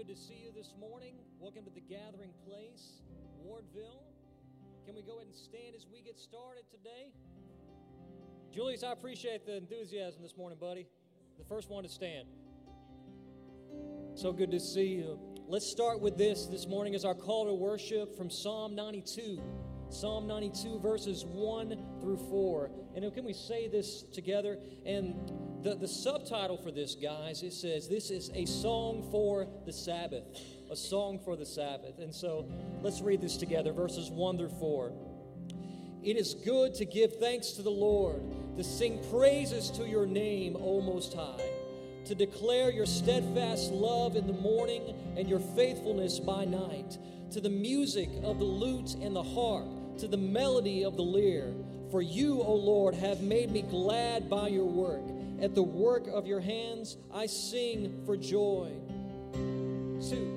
to see you this morning. Welcome to the gathering place, Wardville. Can we go ahead and stand as we get started today? Julius, I appreciate the enthusiasm this morning, buddy. The first one to stand. So good to see you. Let's start with this morning as our call to worship from Psalm 92. Psalm 92, verses 1 through 4. And can we say this together? And the subtitle for this, guys, it says, this is a song for the Sabbath. A song for the Sabbath. And so let's read this together, verses 1 through 4. It is good to give thanks to the Lord, to sing praises to your name, O Most High, to declare your steadfast love in the morning and your faithfulness by night, to the music of the lute and the harp, to the melody of the lyre. For you, O Lord, have made me glad by your work. At the work of your hands I sing for joy. 2.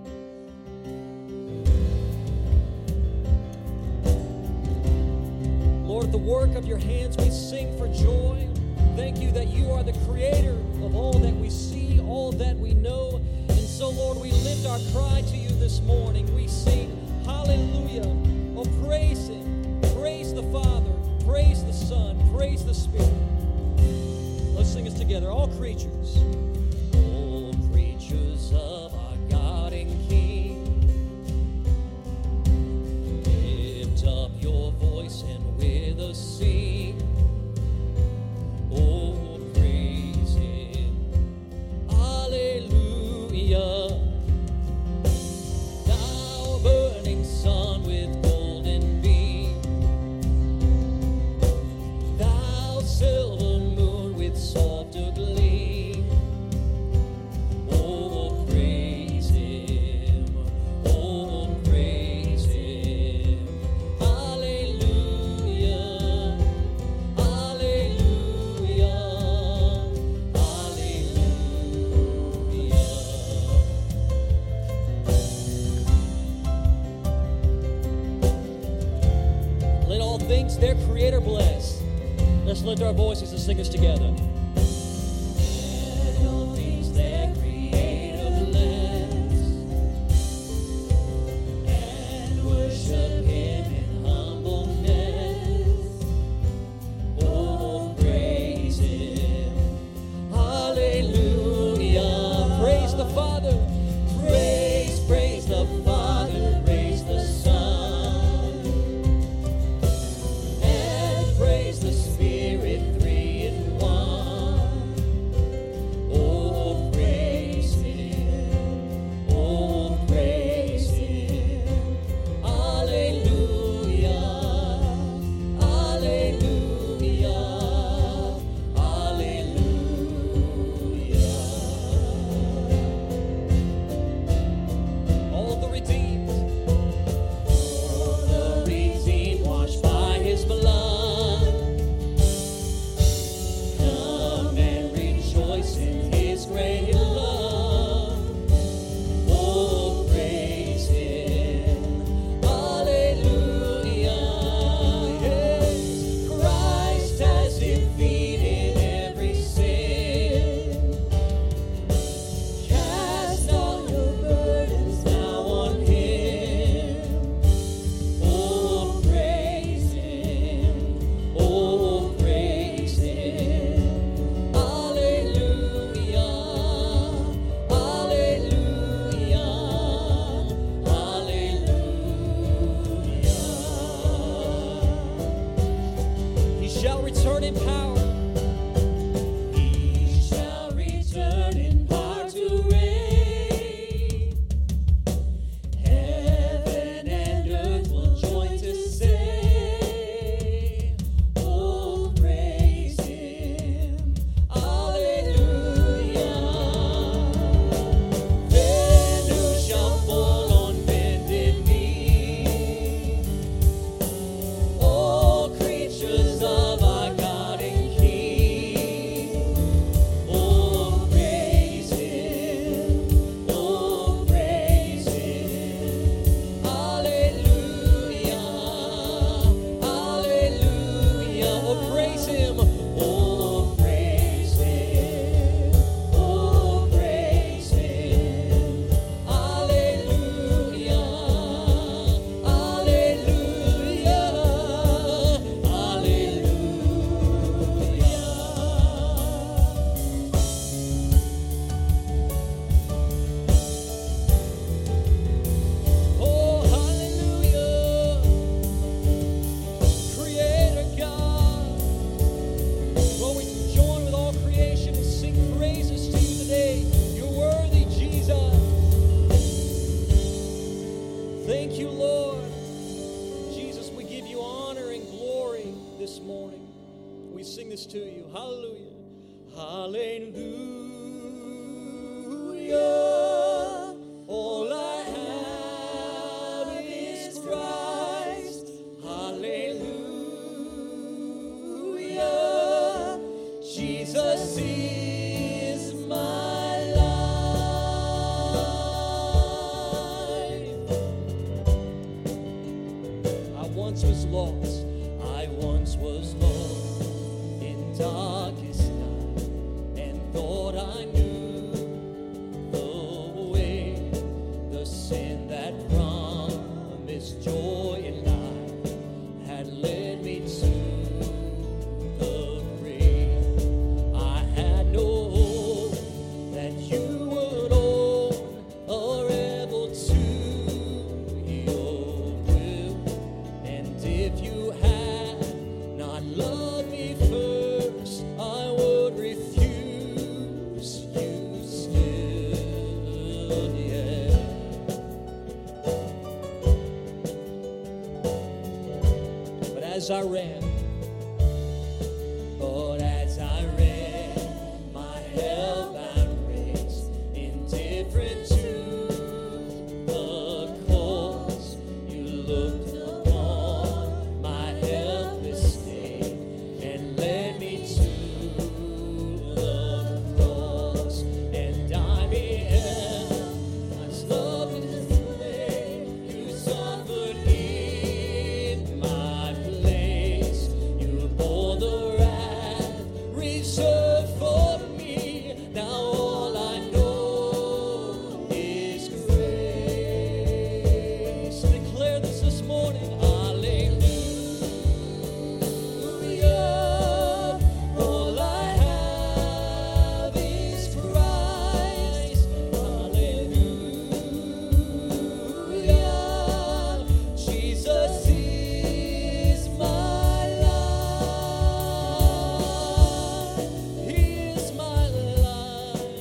Lord, at the work of your hands we sing for joy. Thank you that you are the creator of all that we see, all that we know. And so, Lord, we lift our cry to you this morning. We sing hallelujah. Oh, praise him. Praise the Father. Praise the Son. Praise the Spirit. Let's sing this together. All creatures. All creatures of our God and King, lift up your voice and with us sing. Oh, praise him. Hallelujah. Thou burning sun with golden beam, thou silver moon with softer gleam. Oh, praise him. Oh, praise him. Hallelujah. Hallelujah. Hallelujah. Let all things their Creator bless. Let's lift our voices and sing this together. Let all things their Creator bless, and worship him in humbleness. Oh, praise him. Hallelujah. Praise the Father. Praise the Father. Praise the Son. And praise the Spirit, three in one. Hallelujah. Hallelujah. All I have is Christ. Hallelujah. Jesus is my life. I once was lost. I once was lost in darkest night and thought I knew the way, the sin that promised joy and life had led me to the grave. I had no hope that you would own or able to your will, and if you had not loved me first, I would refuse you still, yeah. But as I ran, my hell-bound race, indifferent to the cause, you looked upon my helpless state and led me to the cross. And I beheld God's love in display. You suffered in my place. You bore the wrath reserved for me. Now all I know is grace. Declare this morning. Hallelujah. All I have is Christ. Hallelujah. Jesus is my life. He is my life.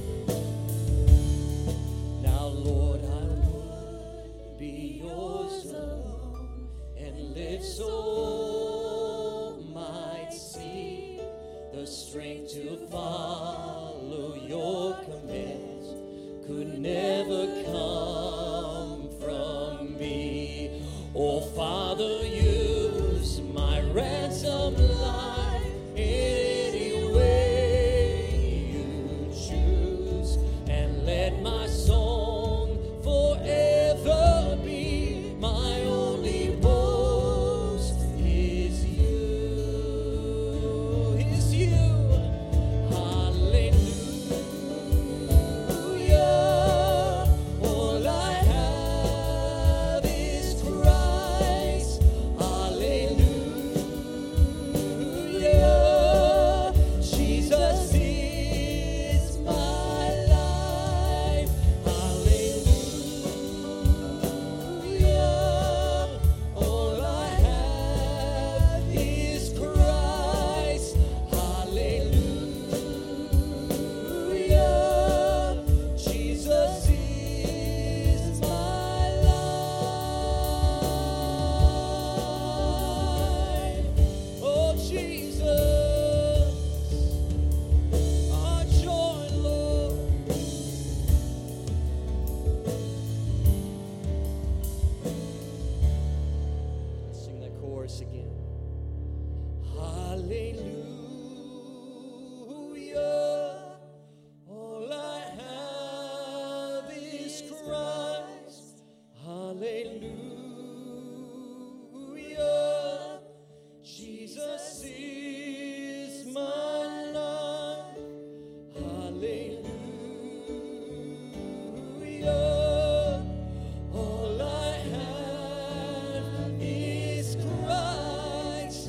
Now, Lord, I would be yours alone and live so might see the strength to follow your commands could never come from me. Oh, Father, use my ransom life in any way you choose, and let my song forever be my only boast is you. Is you. Hallelujah. All I have is Christ. Hallelujah. Jesus is my life. Hallelujah. All I have is Christ. Hallelujah. Jesus is my life. Oh, Jesus, our joy, Lord. Let's sing that chorus again. Hallelujah. All I have is Christ. Hallelujah. Jesus is my life. Hallelujah. All I have is Christ.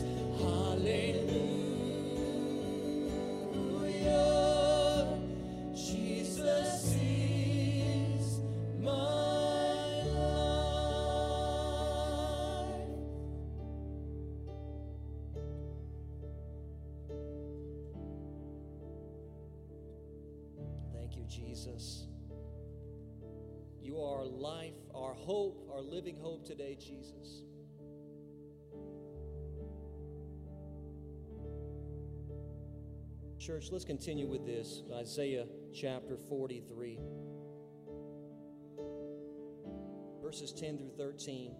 Hallelujah. Jesus is my life. Thank you, Jesus. You are our life, our hope, our living hope today, Jesus. Church, let's continue with this. Isaiah chapter 43, verses 10 through 13.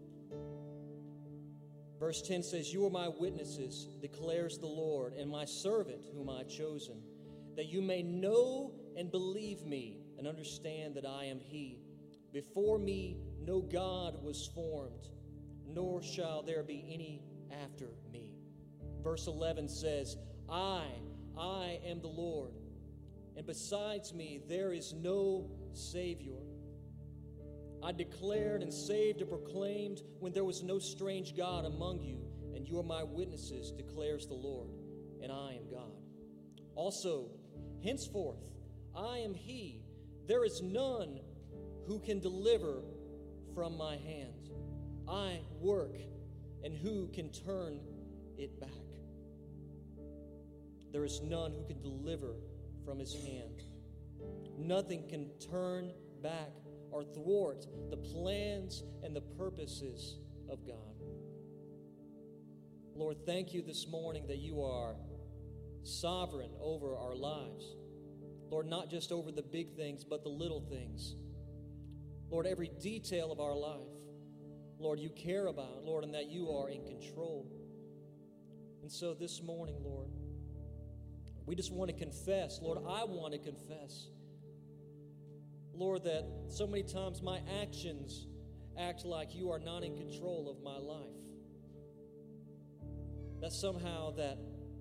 Verse 10 says, "You are my witnesses, declares the Lord, and my servant whom I have chosen, that you may know and believe me and understand that I am He. Before me no God was formed, nor shall there be any after me." Verse 11 says, I am the Lord, and besides me there is no Savior. I declared and saved and proclaimed when there was no strange God among you, and you are my witnesses, declares the Lord, and I am God. Also, henceforth, I am He. There is none who can deliver from my hand. I work, and who can turn it back? There is none who can deliver from His hand. Nothing can turn back or thwart the plans and the purposes of God. Lord, thank you this morning that you are sovereign over our lives. Lord, not just over the big things, but the little things. Lord, every detail of our life, Lord, you care about, Lord, and that you are in control. And so this morning, Lord, we just want to confess, Lord, I want to confess, Lord, that so many times my actions act like you are not in control of my life. That somehow that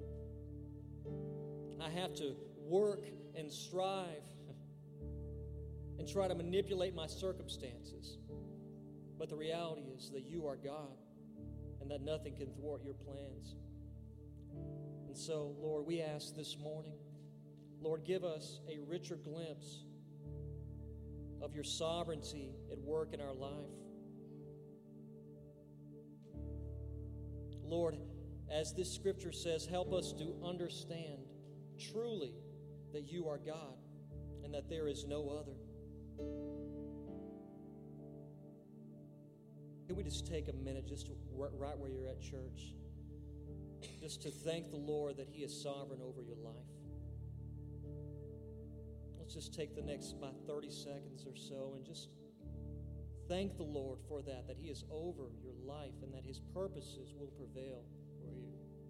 I have to work and strive and try to manipulate my circumstances. But the reality is that you are God and that nothing can thwart your plans. And so, Lord, we ask this morning, Lord, give us a richer glimpse of your sovereignty at work in our life. Lord, as this scripture says, help us to understand truly that you are God and that there is no other. Can we just take a minute, just to, right where you're at, church, just to thank the Lord that He is sovereign over your life? Let's just take the next about 30 seconds or so and just thank the Lord for that He is over your life and that His purposes will prevail for you.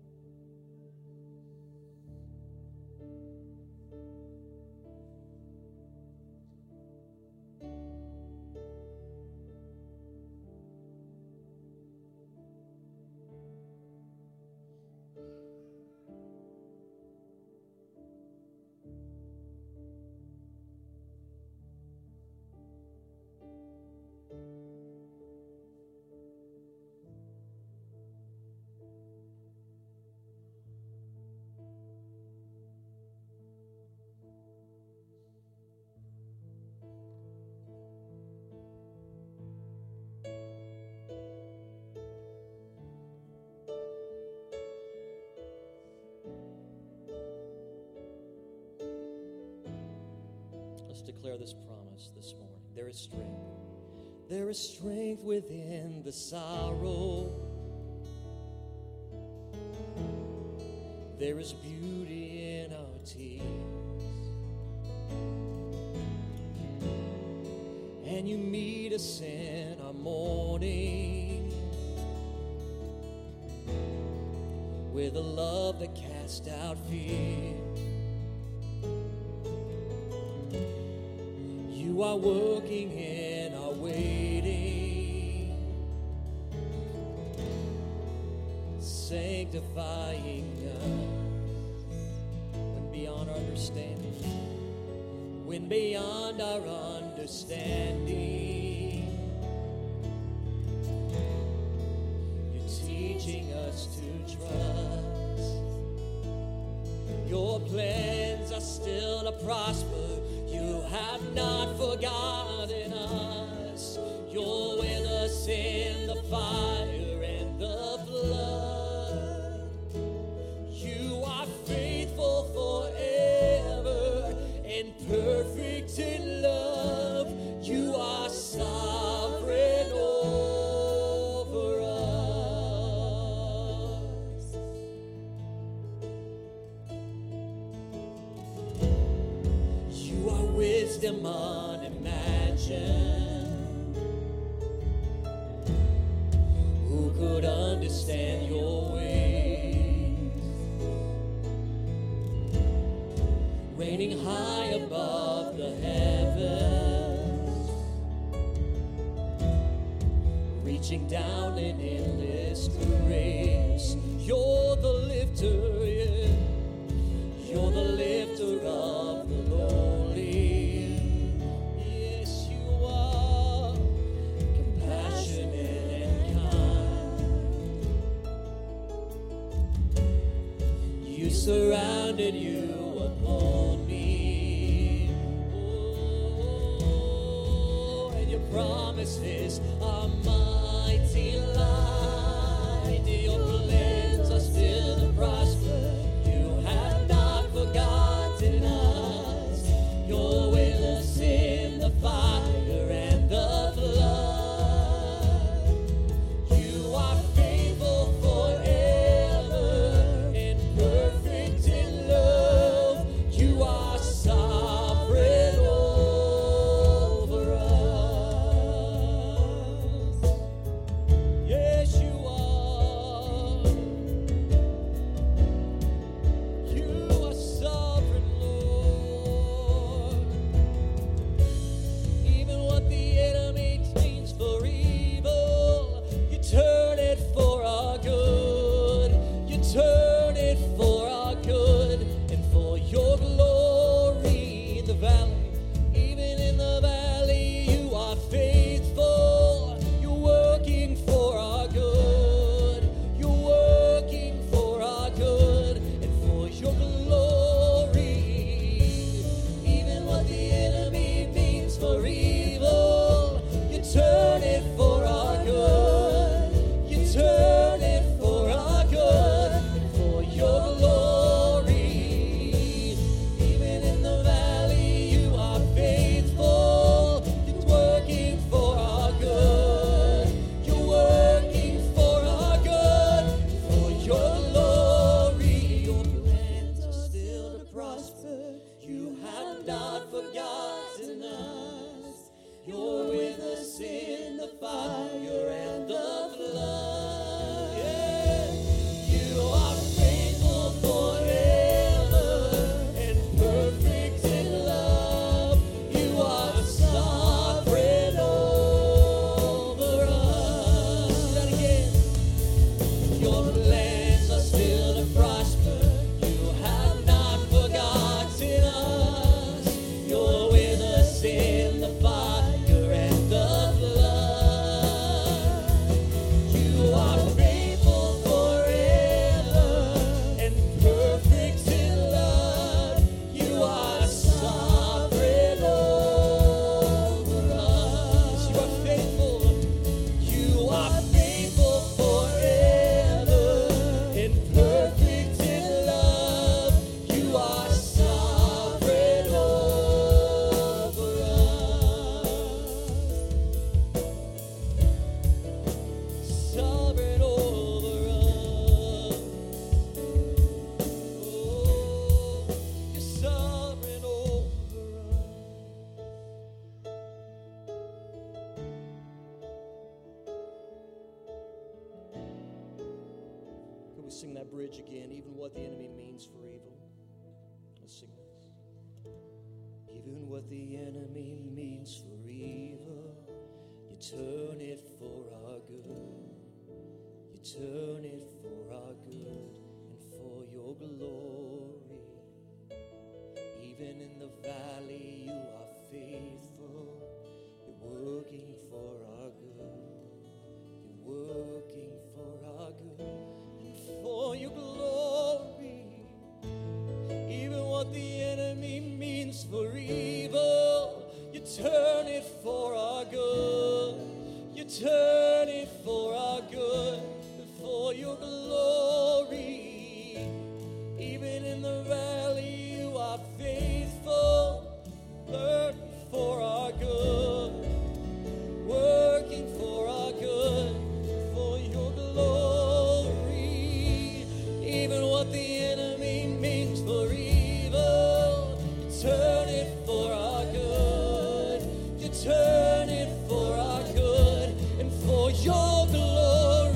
Let's declare this promise this morning. There is strength. There is strength within the sorrow. There is beauty in our tears. And you meet us in our mourning with a love that casts out fear. You are working in our waiting, sanctifying us when beyond our understanding, when beyond our understanding. You're teaching us to trust. Your plans are still to prosper. You have not forgotten us. You're with us in the fire and the flood. You are faithful forever and perfect in love. You are sovereign over us. reaching down in endless grace. You're the lifter, yeah. You're the lifter of the lowly. Yes, you are compassionate and kind. You surrounded, you uphold me. Oh, and your promises are mighty light. Your plans are still to prosper. You have not forgotten us. You're with us in the fire and the flood. You are faithful forever and perfect in love. You are sovereign over us. Yes, you are. You are sovereign, Lord. Even what the enemy means for evil, you turn it for our good. You turn it for our good and for your glory in the valley. Even in the valley, you are faithful. You're working for our good. You're working for our good and for your glory. Even what the enemy means for evil, you turn it for our good. You turn it for our good and for your glory. Even in the valley, you are faithful. You're working for our good. You're working for our good for your glory. Your plans are still to prosper. You have not forgotten us. You're with us in the fire and the flood. Yeah. You are faithful forever and perfect in love. You are sovereign over us. Do that again. Your plans are still to prosper. You have not forgotten us. You're with us in the fire and the flood. You are faithful forever and perfect in love. You are sovereign over us. You are faithful. You are faithful forever and perfect in love. You are sovereign over us. Sovereign over us. Oh, you're sovereign over us. Can we sing that bridge again? Even what the enemy means for evil. Let's sing this. Even what the enemy means for evil, you turn it for our good. You turn it for our good and for your glory. Even in the valley, you are faithful. You're working for our good. You're working for our good and for your glory. Even what the enemy means for evil, you turn it for our good. You turn it for our good and for your glory. Even in the valley, you are faithful. Working for our good. Working for our good, for your glory. Even what the enemy means for evil, you turn it for our good. You turn it for our good and for your glory.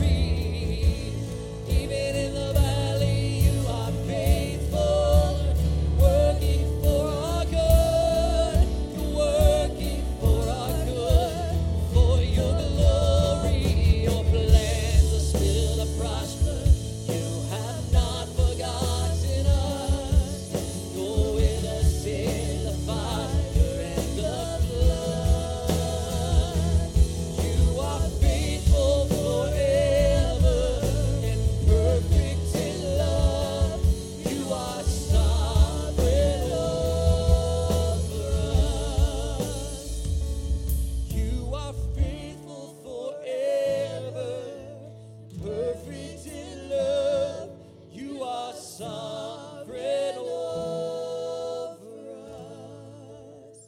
You are faithful forever, perfect in love. You are sovereign over us.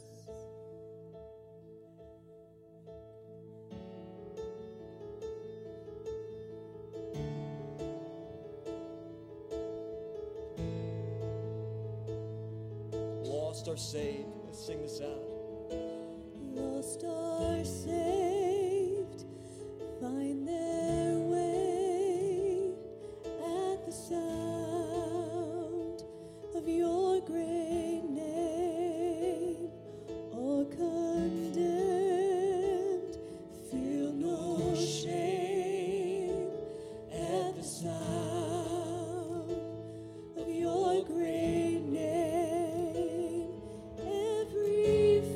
Lost or saved. Let's sing this out. Lost are saved, find their way at the sound of your great name. All condemned, feel no shame at the sound of your great name. Every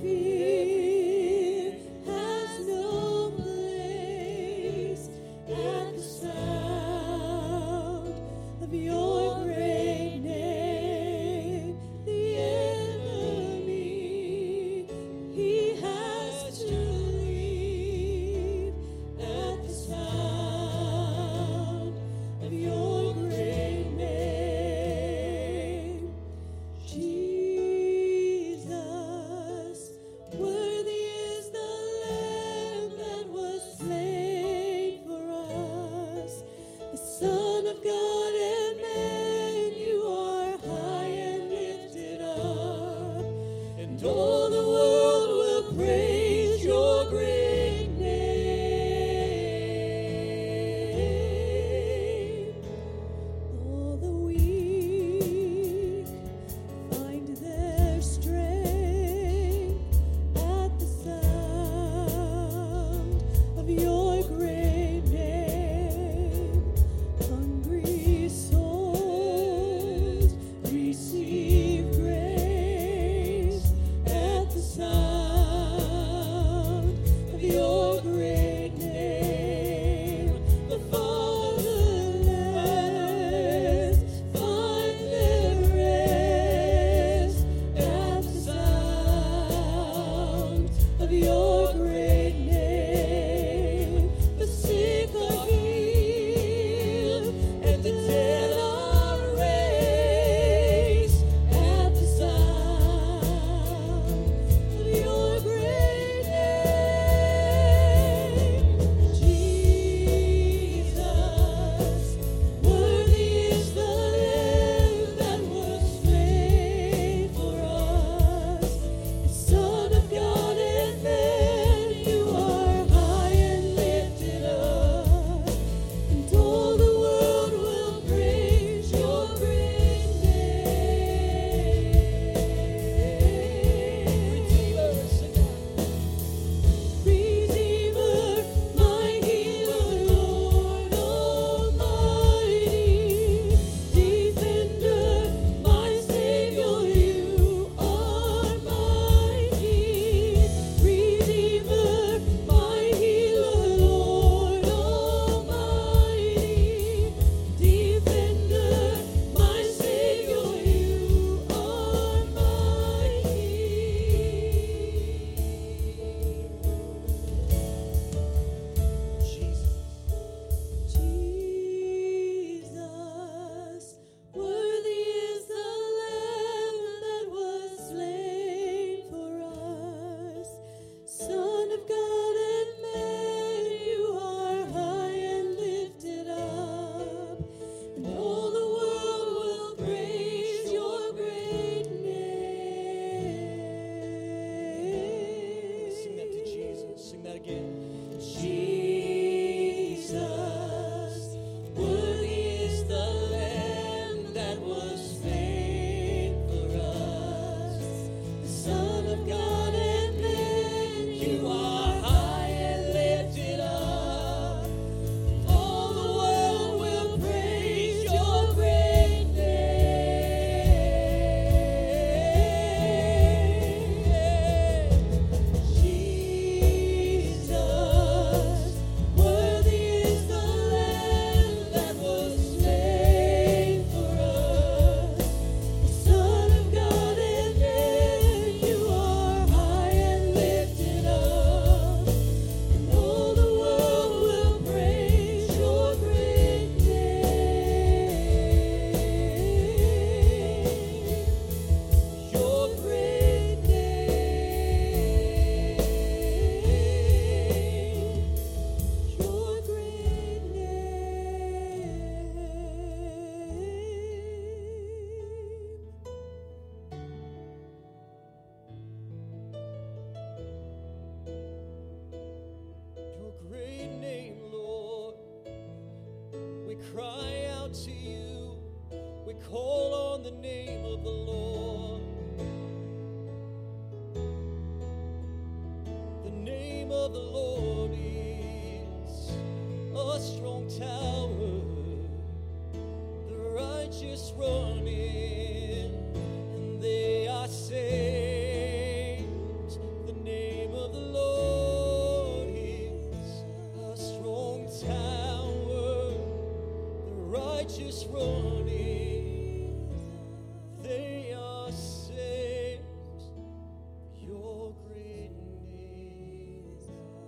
The name of the Lord is a strong tower. The righteous run in, and they are saved. The name of the Lord is a strong tower. The righteous run in, they are saved. Your great name,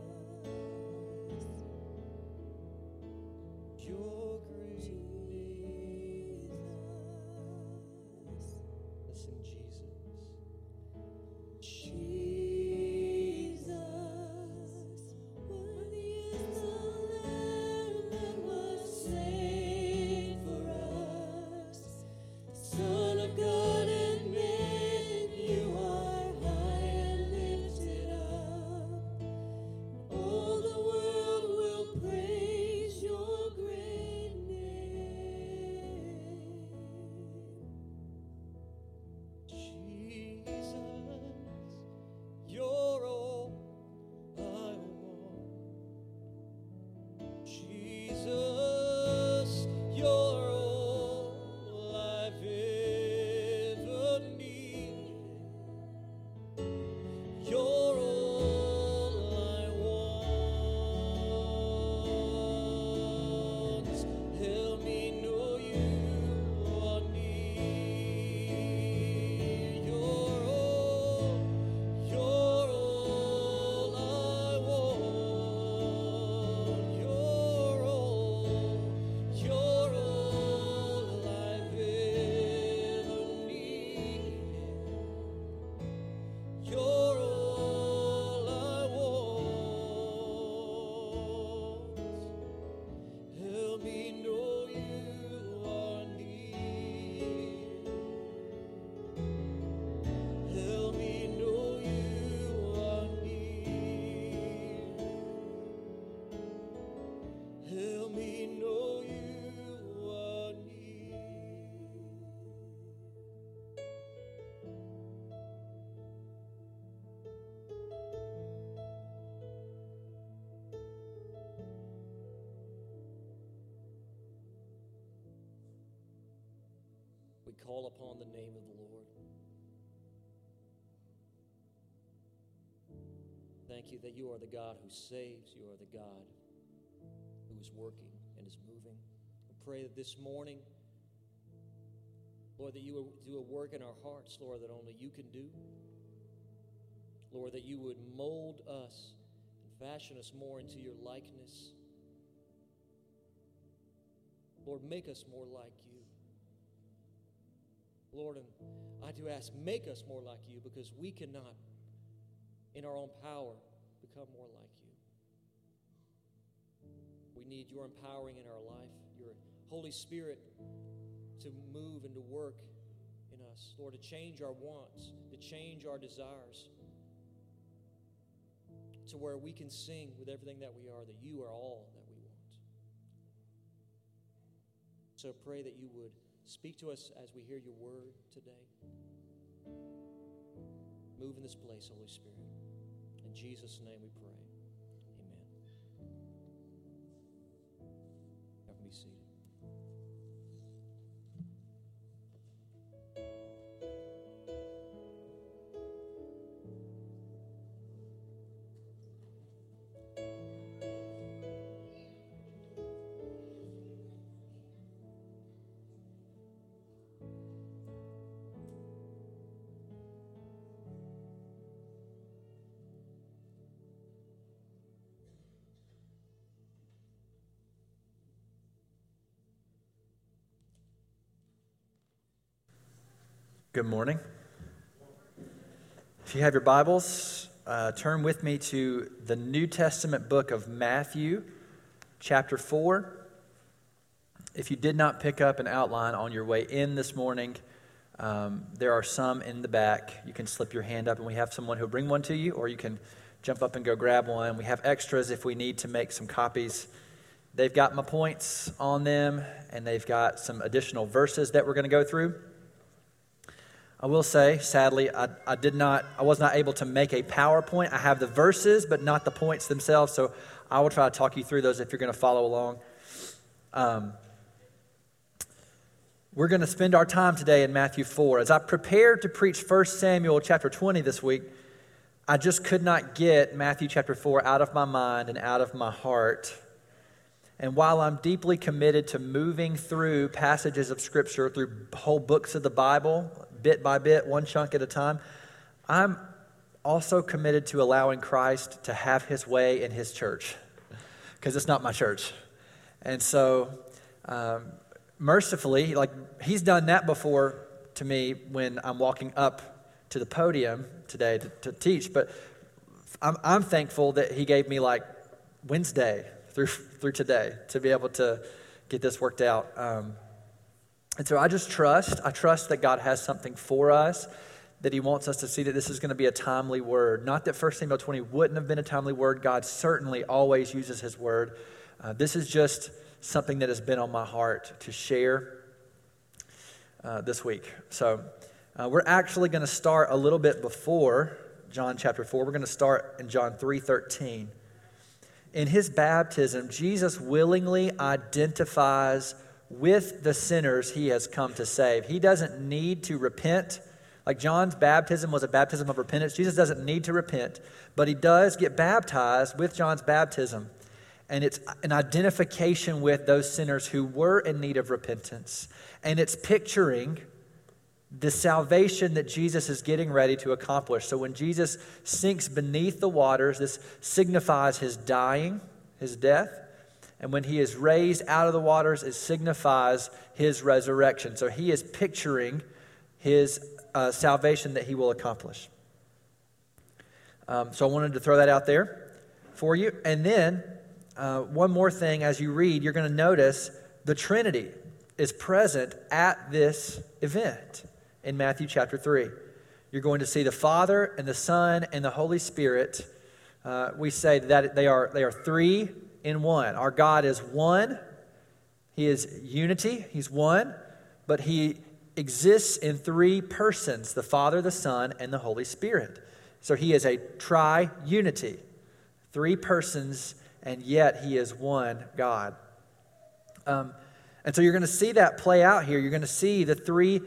your great name. Let's sing Jesus. Jesus, worthy is the Lamb that was slain for us. Son of God and man, you are high and lifted up. All the world will praise your great name. Jesus, you're all I want. Jesus, you're all I've ever need. You're all I want. Help me know you are near. You're all I want. You're all I've ever need. You're all I want. Help me know you are near. Help me know you are near. Help me know you are near. We call upon the name of the Lord. Thank you that you are the God who saves. You are the God who is working and is moving. We pray that this morning, Lord, that you would do a work in our hearts, Lord, that only you can do. Lord, that you would mold us and fashion us more into your likeness. Lord, make us more like you. Lord, and I do ask, make us more like you, because we cannot, in our own power, become more like you. We need your empowering in our life, your Holy Spirit to move and to work in us. Lord, to change our wants, to change our desires, to where we can sing with everything that we are, that you are all that we want. So pray that you would speak to us as we hear your word today. Move in this place, Holy Spirit. In Jesus' name we pray. Amen. You can be seated. Good morning. If you have your Bibles, turn with me to the New Testament book of Matthew, chapter 4. If you did not pick up an outline on your way in this morning, there are some in the back. You can slip your hand up and we have someone who'll bring one to you, or you can jump up and go grab one. We have extras if we need to make some copies. They've got my points on them, and they've got some additional verses that we're going to go through. I will say, sadly, I was not able to make a PowerPoint. I have the verses, but not the points themselves, so I will try to talk you through those if you're going to follow along. We're going to spend our time today in Matthew 4. As I prepared to preach 1 Samuel chapter 20 this week, I just could not get Matthew chapter 4 out of my mind and out of my heart. And while I'm deeply committed to moving through passages of Scripture, through whole books of the Bible, bit by bit, one chunk at a time, I'm also committed to allowing Christ to have his way in his church, because it's not my church. And so, mercifully, like he's done that before to me when I'm walking up to the podium today to teach. But I'm thankful that he gave me like Wednesday through today to be able to get this worked out. And so I trust that God has something for us, that he wants us to see that this is going to be a timely word. Not that 1 Samuel 20 wouldn't have been a timely word. God certainly always uses his word. This is just something that has been on my heart to share this week. So we're actually going to start a little bit before John chapter 4. We're going to start in John 3:13. In his baptism, Jesus willingly identifies with the sinners he has come to save. He doesn't need to repent. Like John's baptism was a baptism of repentance. Jesus doesn't need to repent, but he does get baptized with John's baptism. And it's an identification with those sinners who were in need of repentance. And it's picturing the salvation that Jesus is getting ready to accomplish. So when Jesus sinks beneath the waters, this signifies his dying, his death. And when he is raised out of the waters, it signifies his resurrection. So he is picturing his salvation that he will accomplish. So I wanted to throw that out there for you. And then one more thing, as you read, you're going to notice the Trinity is present at this event in Matthew chapter 3. You're going to see the Father and the Son and the Holy Spirit. We say that they are three in one. Our God is one. He is unity. He's one, but he exists in three persons, the Father, the Son, and the Holy Spirit. So he is a tri-unity, three persons, and yet he is one God. And so you're going to see that play out here. You're going to see the three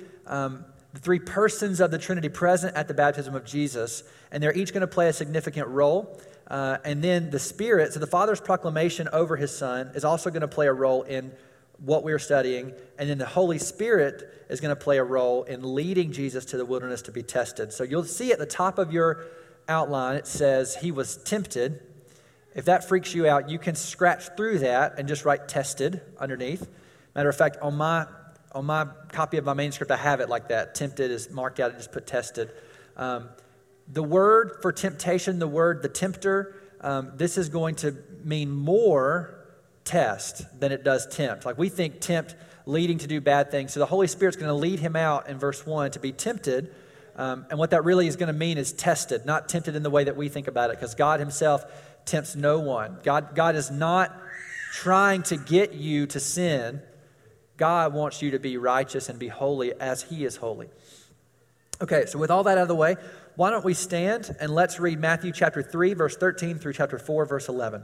persons of the Trinity present at the baptism of Jesus, and they're each going to play a significant role. And then the Spirit, so the Father's proclamation over his Son is also going to play a role in what we're studying. And then the Holy Spirit is going to play a role in leading Jesus to the wilderness to be tested. So you'll see at the top of your outline, it says he was tempted. If that freaks you out, you can scratch through that and just write tested underneath. Matter of fact, on my copy of my manuscript, I have it like that. Tempted is marked out and just put tested. The word for temptation, the tempter, this is going to mean more test than it does tempt. Like we think tempt, leading to do bad things. So the Holy Spirit's going to lead him out in verse 1 to be tempted. And what that really is going to mean is tested, not tempted in the way that we think about it, because God himself tempts no one. God is not trying to get you to sin. God wants you to be righteous and be holy as he is holy. Okay, so with all that out of the way, why don't we stand and let's read Matthew chapter 3, verse 13 through chapter 4, verse 11.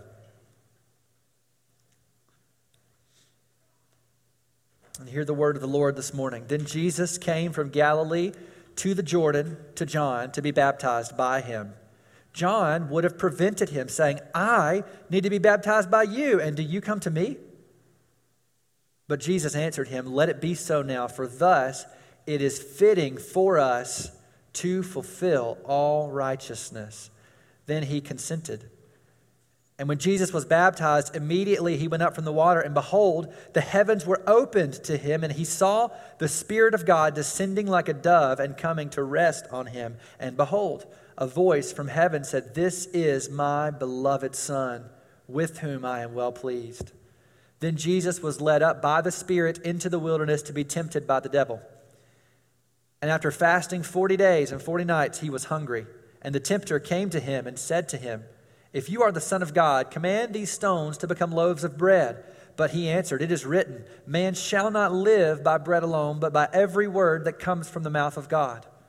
And hear the word of the Lord this morning. Then Jesus came from Galilee to the Jordan to John to be baptized by him. John would have prevented him, saying, I need to be baptized by you, and do you come to me? But Jesus answered him, let it be so now, for thus it is fitting for us to fulfill all righteousness. Then he consented. And when Jesus was baptized, immediately he went up from the water, and behold, the heavens were opened to him, and he saw the Spirit of God descending like a dove and coming to rest on him. And behold, a voice from heaven said, this is my beloved Son, with whom I am well pleased. Then Jesus was led up by the Spirit into the wilderness to be tempted by the devil. And after fasting 40 days and 40 nights, he was hungry. And the tempter came to him and said to him, if you are the Son of God, command these stones to become loaves of bread. But he answered, it is written, man shall not live by bread alone, but by every word that comes from the mouth of God.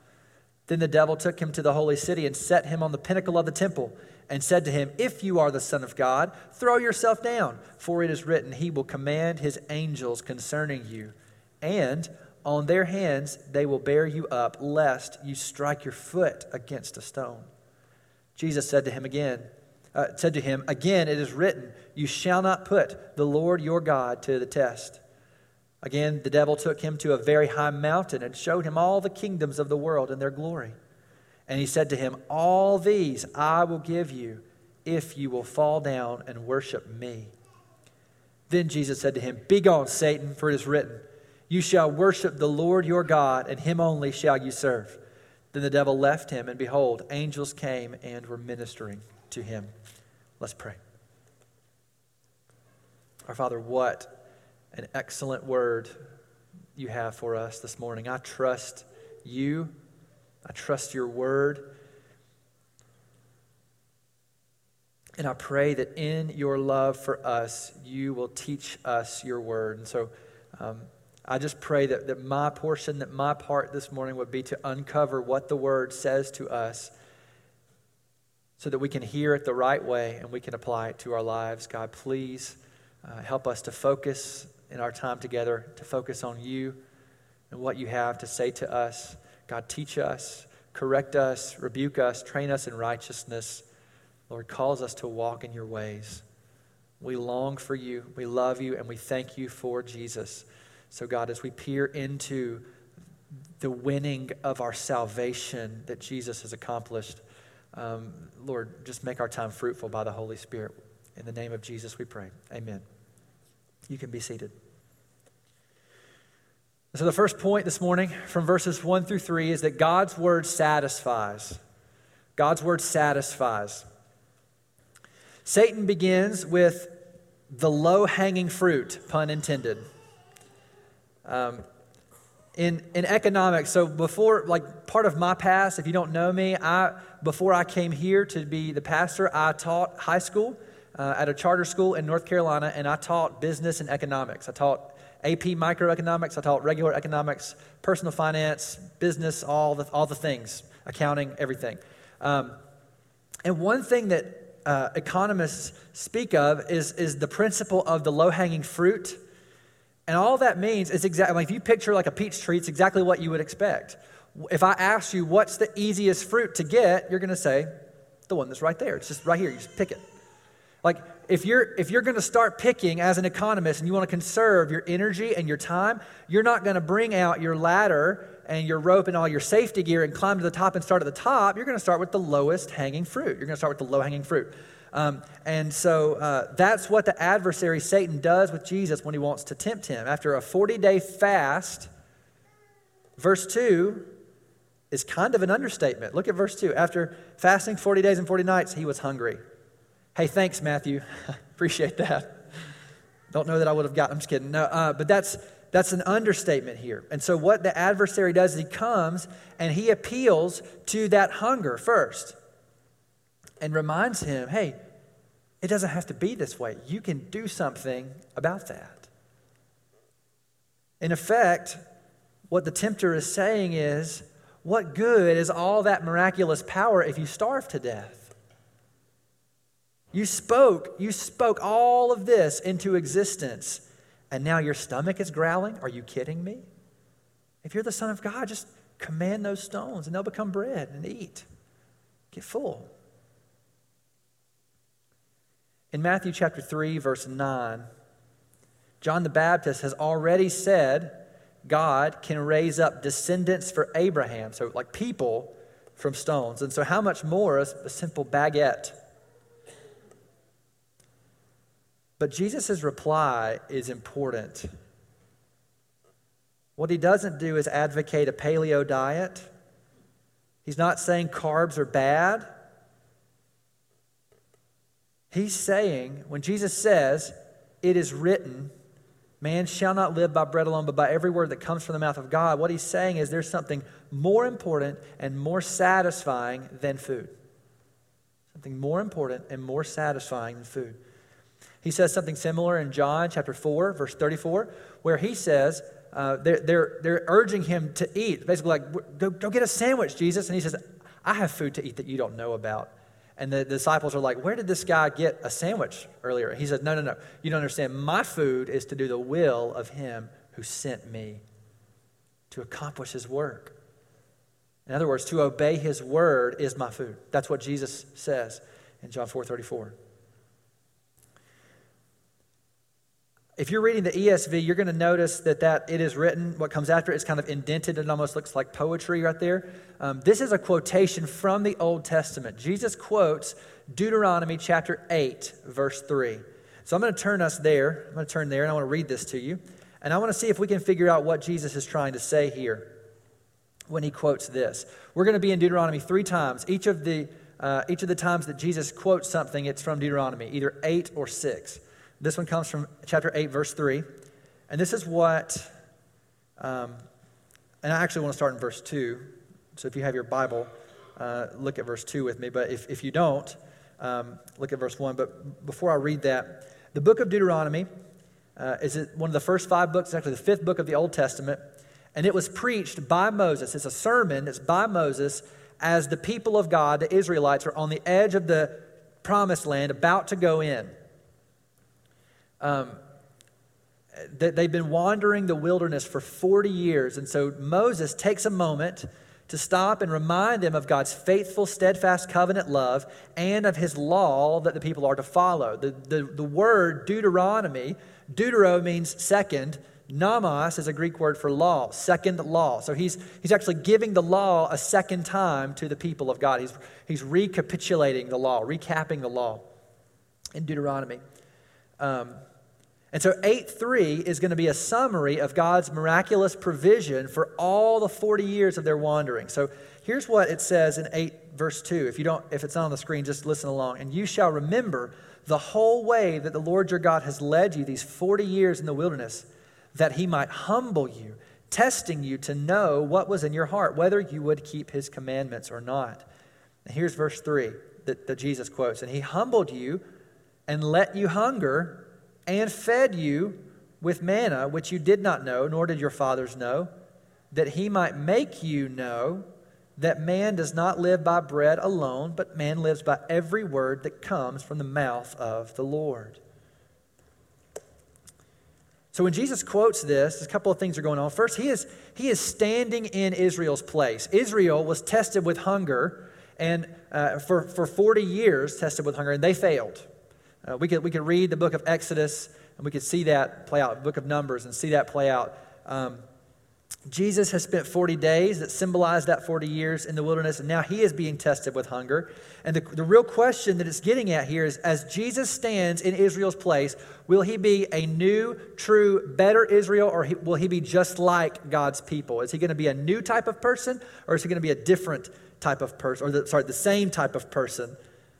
Then the devil took him to the holy city and set him on the pinnacle of the temple and said to him, "If you are the Son of God, throw yourself down, for it is written, He will command His angels concerning you, and on their hands they will bear you up, lest you strike your foot against a stone." Jesus said to him, "Again, it is written, you shall not put the Lord your God to the test." Again, the devil took him to a very high mountain and showed him all the kingdoms of the world and their glory. And he said to him, "All these I will give you if you will fall down and worship me." Then Jesus said to him, "Begone, Satan, for it is written, you shall worship the Lord your God, and him only shall you serve." Then the devil left him, and behold, angels came and were ministering to him. Let's pray. Our Father, what an excellent word you have for us this morning. I trust you. I trust your word. And I pray that in your love for us, you will teach us your word. And so I just pray that my portion, that my part this morning would be to uncover what the word says to us so that we can hear it the right way and we can apply it to our lives. God, please help us to focus in our time together, to focus on you and what you have to say to us. God, teach us, correct us, rebuke us, train us in righteousness. Lord, calls us to walk in your ways. We long for you, we love you, and we thank you for Jesus. So God, as we peer into the winning of our salvation that Jesus has accomplished, Lord, just make our time fruitful by the Holy Spirit. In the name of Jesus we pray. Amen. You can be seated. So the first point this morning from verses 1 through 3 is that God's word satisfies. God's word satisfies. Satan begins with the low-hanging fruit, pun intended. In economics, so before, part of my past, if you don't know me, before I came here to be the pastor, I taught high school at a charter school in North Carolina, and I taught business and economics. I taught AP microeconomics, I taught regular economics, personal finance, business, all the things, accounting, everything. And one thing that economists speak of is the principle of the low-hanging fruit. And all that means is exactly, if you picture like a peach tree, it's exactly what you would expect. If I ask you what's the easiest fruit to get, you're going to say the one that's right there. It's just right here. You just pick it. Like if you're going to start picking as an economist and you want to conserve your energy and your time, you're not going to bring out your ladder and your rope and all your safety gear and climb to the top and start at the top. You're going to start with the lowest hanging fruit. You're going to start with the low hanging fruit. And so that's what the adversary, Satan, does with Jesus when he wants to tempt him. After a 40-day fast, verse 2 is kind of an understatement. Look at verse 2. After fasting 40 days and 40 nights, he was hungry. Hey, thanks, Matthew. Appreciate that. Don't know that I would have gotten, I'm just kidding. No, but that's an understatement here. And so what the adversary does is he comes and he appeals to that hunger first and reminds him, hey, it doesn't have to be this way. You can do something about that. In effect, what the tempter is saying is, what good is all that miraculous power if you starve to death? You spoke all of this into existence, and now your stomach is growling? Are you kidding me? If you're the Son of God, just command those stones, and they'll become bread and eat. Get full. In Matthew chapter 3, verse 9, John the Baptist has already said God can raise up descendants for Abraham, so like people from stones. And so how much more a simple baguette? But Jesus' reply is important. What he doesn't do is advocate a paleo diet. He's not saying carbs are bad. He's saying, when Jesus says, it is written, man shall not live by bread alone, but by every word that comes from the mouth of God, what he's saying is there's something more important and more satisfying than food. Something more important and more satisfying than food. He says something similar in John chapter 4, verse 34, where he says, they're urging him to eat. Basically like, go get a sandwich, Jesus. And he says, I have food to eat that you don't know about. And the disciples are like, where did this guy get a sandwich earlier? He said, no. You don't understand. My food is to do the will of him who sent me, to accomplish his work. In other words, to obey his word is my food. That's what Jesus says in John 4:34. If you're reading the ESV, you're going to notice that it is written, what comes after it is kind of indented. It almost looks like poetry right there. This is a quotation from the Old Testament. Jesus quotes Deuteronomy chapter 8, verse 3. So I'm going to turn us there. I'm going to turn there, and I want to read this to you. And I want to see if we can figure out what Jesus is trying to say here when he quotes this. We're going to be in Deuteronomy 3 times. Each of the times that Jesus quotes something, it's from Deuteronomy, either 8 or 6. This one comes from chapter 8, verse 3. And this is what, and I actually want to start in verse 2. So if you have your Bible, look at verse 2 with me. But if you don't, look at verse 1. But before I read that, the book of Deuteronomy is one of the first 5 books. It's actually the 5th book of the Old Testament. And it was preached by Moses. It's a sermon that's by Moses as the people of God, the Israelites, are on the edge of the promised land, about to go in. They've been wandering the wilderness for 40 years. And so Moses takes a moment to stop and remind them of God's faithful, steadfast covenant love and of his law that the people are to follow. The word Deuteronomy, Deutero means second. Nomos is a Greek word for law, second law. So he's actually giving the law a second time to the people of God. He's recapitulating the law, recapping the law in Deuteronomy. And so 8:3 is going to be a summary of God's miraculous provision for all the 40 years of their wandering. So here's what it says in 8 verse 2. If it's not on the screen, just listen along. And you shall remember the whole way that the Lord your God has led you these 40 years in the wilderness, that he might humble you, testing you to know what was in your heart, whether you would keep his commandments or not. And here's verse 3 that Jesus quotes. And he humbled you and let you hunger and fed you with manna, which you did not know, nor did your fathers know, that he might make you know that man does not live by bread alone, but man lives by every word that comes from the mouth of the Lord. So when Jesus quotes this, a couple of things are going on. First, he is standing in Israel's place. Israel was tested with hunger, and for 40 years tested with hunger, and they failed. We could read the book of Exodus, and we could see that play out, the book of Numbers, and see that play out. Jesus has spent 40 days that symbolize that 40 years in the wilderness, and now he is being tested with hunger. And the real question that it's getting at here is, as Jesus stands in Israel's place, will he be a new, true, better Israel, or will he be just like God's people? Is he going to be a new type of person, or is he going to be a different type of person, or the same type of person?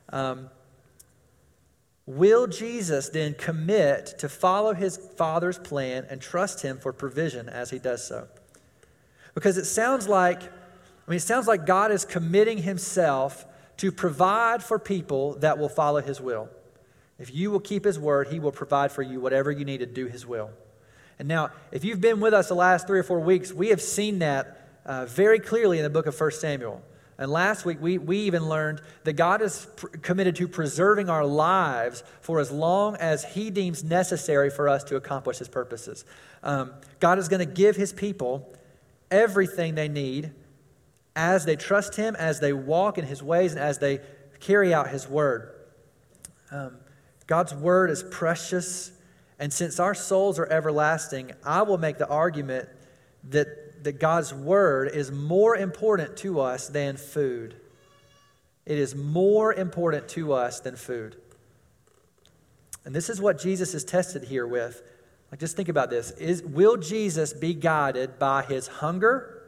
Will Jesus then commit to follow his Father's plan and trust him for provision as he does so? Because it sounds like God is committing himself to provide for people that will follow his will. If you will keep his word, he will provide for you whatever you need to do his will. And now, if you've been with us the last 3 or 4 weeks, we have seen that very clearly in the book of 1 Samuel. And last week, we even learned that God is committed to preserving our lives for as long as he deems necessary for us to accomplish his purposes. God is going to give his people everything they need as they trust him, as they walk in his ways, and as they carry out his word. God's word is precious, and since our souls are everlasting, I will make the argument that God's word is more important to us than food. It is more important to us than food. And this is what Jesus is tested here with. Like, just think about this. Will Jesus be guided by his hunger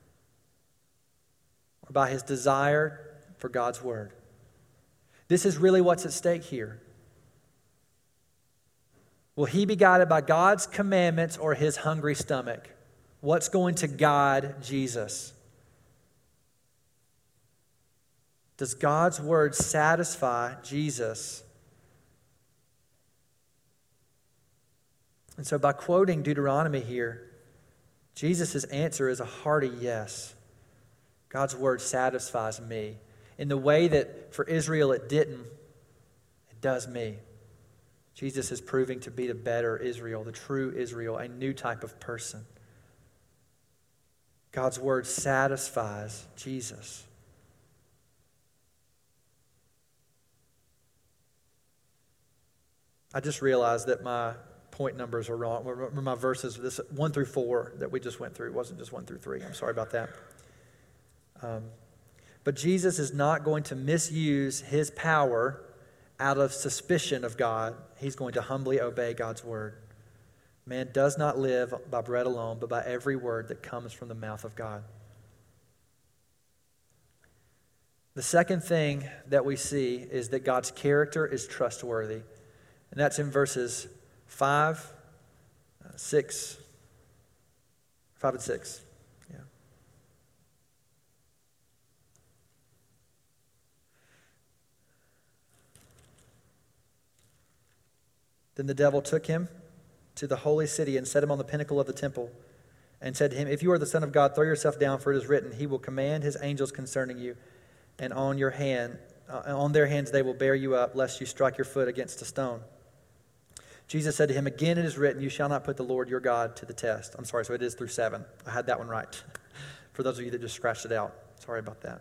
or by his desire for God's word? This is really what's at stake here. Will he be guided by God's commandments or his hungry stomach? What's going to guide Jesus? Does God's word satisfy Jesus? And so by quoting Deuteronomy here, Jesus' answer is a hearty yes. God's word satisfies me. In the way that for Israel it didn't, it does me. Jesus is proving to be the better Israel, the true Israel, a new type of person. God's word satisfies Jesus. I just realized that my point numbers are wrong. My verses, this 1 through 4 that we just went through, it wasn't just 1 through 3. I'm sorry about that. But Jesus is not going to misuse his power out of suspicion of God. He's going to humbly obey God's word. Man does not live by bread alone, but by every word that comes from the mouth of God. The second thing that we see is that God's character is trustworthy. And that's in verses 5, 6, 5 and 6. Yeah. Then the devil took him to the holy city and set him on the pinnacle of the temple and said to him, "If you are the Son of God, throw yourself down, for it is written, He will command His angels concerning you, and on their hands they will bear you up, lest you strike your foot against a stone." Jesus said to him, "Again it is written, you shall not put the Lord your God to the test." I'm sorry, so it is through 7. I had that one right. For those of you that just scratched it out, sorry about that.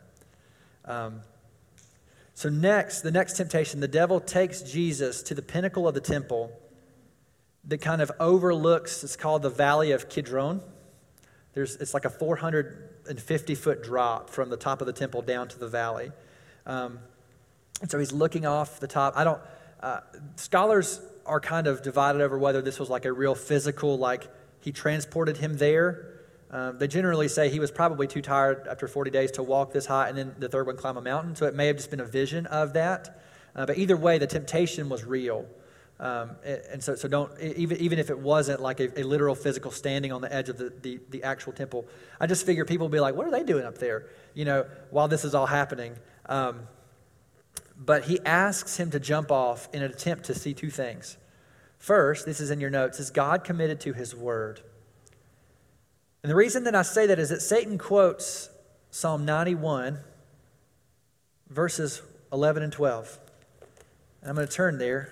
So the next temptation, the devil takes Jesus to the pinnacle of the temple that kind of overlooks, it's called the Valley of Kidron. It's like a 450-foot drop from the top of the temple down to the valley. And so he's looking off the top. Scholars are kind of divided over whether this was like a real physical, like he transported him there. They generally say he was probably too tired after 40 days to walk this high and then the third one climb a mountain. So it may have just been a vision of that. But either way, the temptation was real. And so don't, even if it wasn't like a literal physical standing on the edge of the actual temple, I just figure people will be like, what are they doing up there? While this is all happening. But he asks him to jump off in an attempt to see two things. First, this is in your notes, is God committed to his word? And the reason that I say that is that Satan quotes Psalm 91, verses 11 and 12. And I'm going to turn there.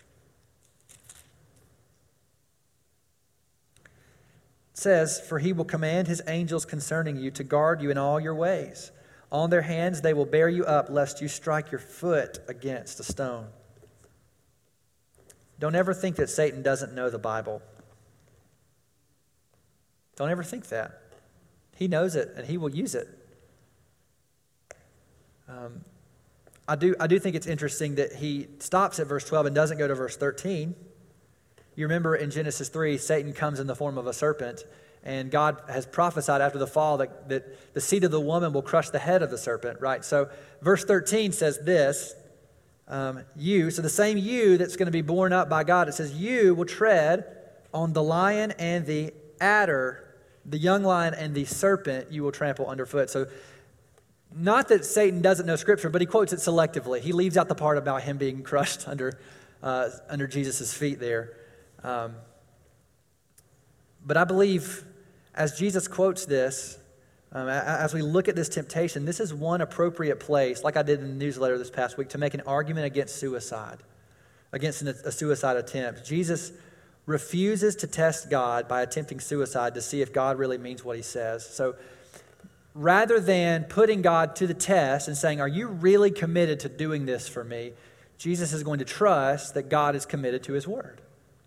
It says, "For he will command his angels concerning you to guard you in all your ways. On their hands they will bear you up, lest you strike your foot against a stone." Don't ever think that Satan doesn't know the Bible. Don't ever think that. He knows it, and he will use it. I do think it's interesting that he stops at verse 12 and doesn't go to verse 13. You remember in Genesis 3, Satan comes in the form of a serpent, and God has prophesied after the fall that the seed of the woman will crush the head of the serpent, right? So verse 13 says this, so the same you that's going to be born up by God, it says, "You will tread on the lion and the adder, the young lion and the serpent you will trample underfoot." So not that Satan doesn't know Scripture, but he quotes it selectively. He leaves out the part about him being crushed under Jesus' feet there. But I believe as Jesus quotes this, as we look at this temptation, this is one appropriate place, like I did in the newsletter this past week, to make an argument against suicide, against a suicide attempt. Jesus refuses to test God by attempting suicide to see if God really means what he says. So rather than putting God to the test and saying, "Are you really committed to doing this for me?" Jesus is going to trust that God is committed to his word.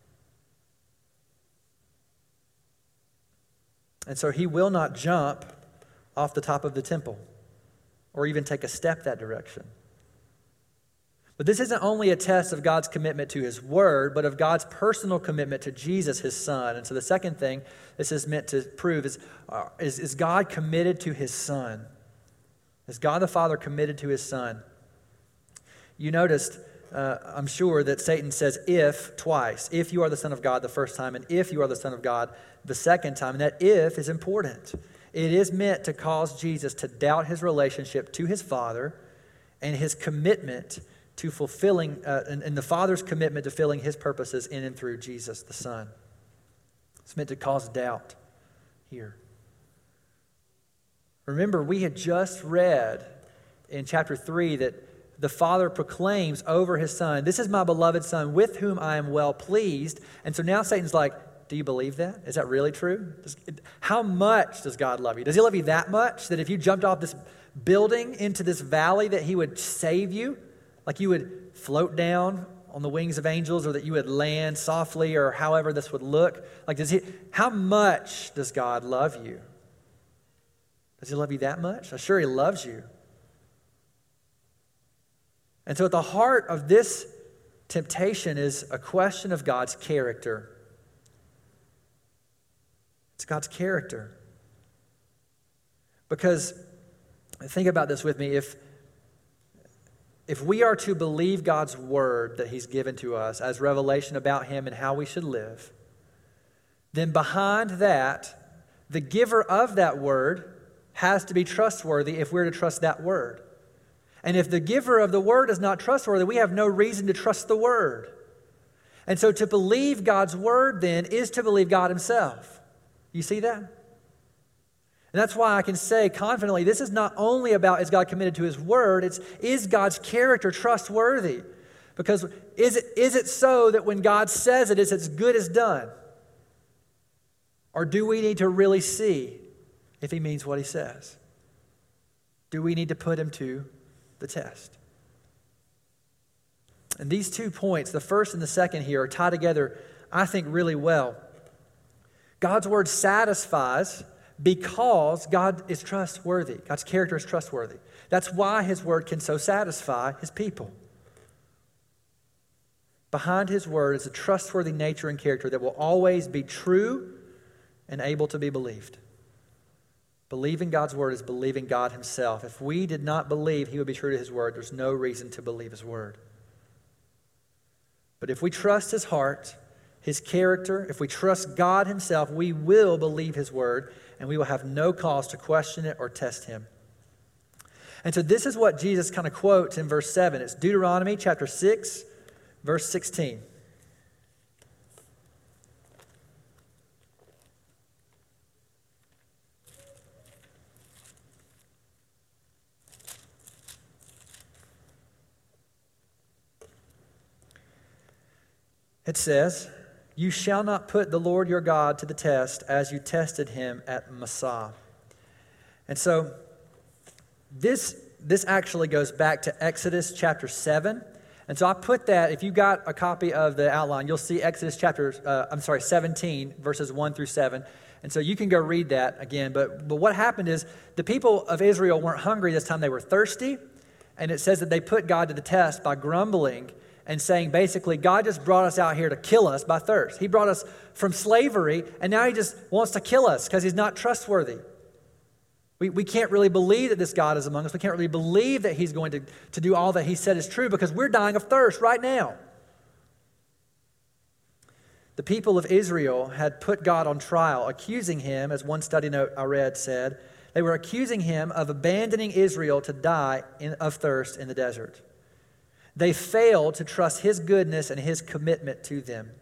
And so he will not jump off the top of the temple or even take a step that direction. But this isn't only a test of God's commitment to his word, but of God's personal commitment to Jesus, his son. And so the second thing this is meant to prove is God committed to his son? Is God the Father committed to his son? You noticed, I'm sure, that Satan says "if" twice. "If you are the Son of God" the first time, and "if you are the Son of God" the second time. And that "if" is important. It is meant to cause Jesus to doubt his relationship to his Father and his commitment to fulfilling, and the Father's commitment to fulfilling his purposes in and through Jesus the Son. It's meant to cause doubt. here. Remember, we had just read in chapter 3 that the Father proclaims over his Son, "This is my beloved Son with whom I am well pleased." And so now Satan's like, do you believe that? Is that really true? How much does God love you? Does he love you that much that if you jumped off this building into this valley that he would save you? Like you would float down on the wings of angels, or that you would land softly, or however this would look? Like, how much does God love you? Does he love you that much? I'm sure he loves you. And so at the heart of this temptation is a question of God's character. It's God's character. Because, think about this with me, if we are to believe God's word that he's given to us as revelation about him and how we should live, then behind that, the giver of that word has to be trustworthy if we're to trust that word. And if the giver of the word is not trustworthy, we have no reason to trust the word. And so to believe God's word then is to believe God himself. You see that? And that's why I can say confidently, this is not only about is God committed to his word, it's is God's character trustworthy? Because is it so that when God says it, it's as good as done? Or do we need to really see if he means what he says? Do we need to put him to the test? And these 2 points, the first and the second here, are tied together, I think, really well. God's word satisfies because God is trustworthy. God's character is trustworthy. That's why his word can so satisfy his people. Behind his word is a trustworthy nature and character that will always be true and able to be believed. Believing God's word is believing God himself. If we did not believe he would be true to his word, there's no reason to believe his word. But if we trust his heart, his character, if we trust God himself, we will believe his word, and we will have no cause to question it or test him. And so this is what Jesus kind of quotes in verse 7. It's Deuteronomy chapter 6, verse 16. It says, "You shall not put the Lord your God to the test as you tested him at Massah." And so this actually goes back to Exodus chapter 7. And so I put that, if you got a copy of the outline, you'll see Exodus 17, verses 1 through 7. And so you can go read that again. But what happened is the people of Israel weren't hungry this time, they were thirsty. And it says that they put God to the test by grumbling and saying, basically, God just brought us out here to kill us by thirst. He brought us from slavery, and now he just wants to kill us because he's not trustworthy. We can't really believe that this God is among us. We can't really believe that he's going to do all that he said is true because we're dying of thirst right now. The people of Israel had put God on trial, accusing him, as one study note I read said, they were accusing him of abandoning Israel to die of thirst in the desert. They failed to trust his goodness and his commitment to them.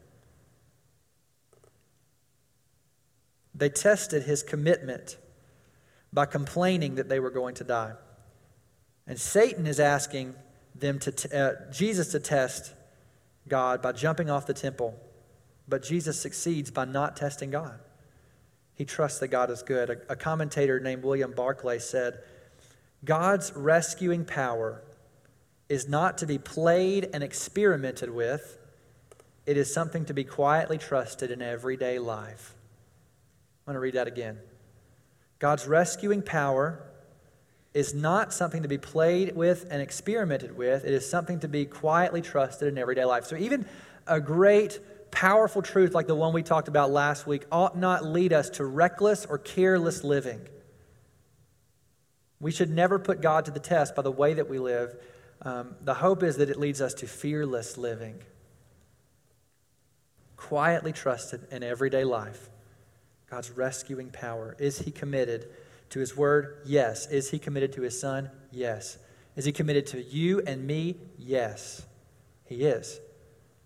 They tested his commitment by complaining that they were going to die. And Satan is asking Jesus to test God by jumping off the temple. But Jesus succeeds by not testing God. He trusts that God is good. A commentator named William Barclay said, "God's rescuing power is not to be played and experimented with. It is something to be quietly trusted in everyday life." I'm going to read that again. God's rescuing power is not something to be played with and experimented with. It is something to be quietly trusted in everyday life. So even a great, powerful truth like the one we talked about last week ought not lead us to reckless or careless living. We should never put God to the test by the way that we live. The hope is that it leads us to fearless living. Quietly trusted in everyday life. God's rescuing power. Is he committed to his word? Yes. Is he committed to his son? Yes. Is he committed to you and me? Yes. He is.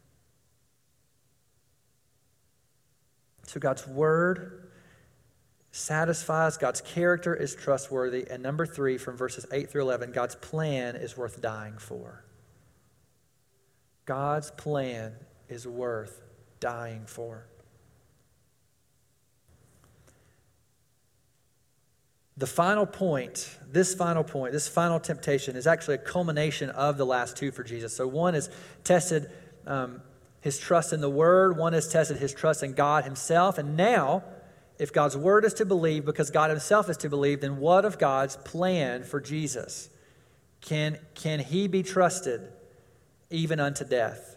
So God's word satisfies, God's character is trustworthy, and number 3, from verses 8 through 11, God's plan is worth dying for. God's plan is worth dying for. The final point, this final temptation is actually a culmination of the last two for Jesus. So one is tested his trust in the Word. One has tested his trust in God himself. And now, if God's Word is to believe because God himself is to believe, then what of God's plan for Jesus? Can he be trusted even unto death?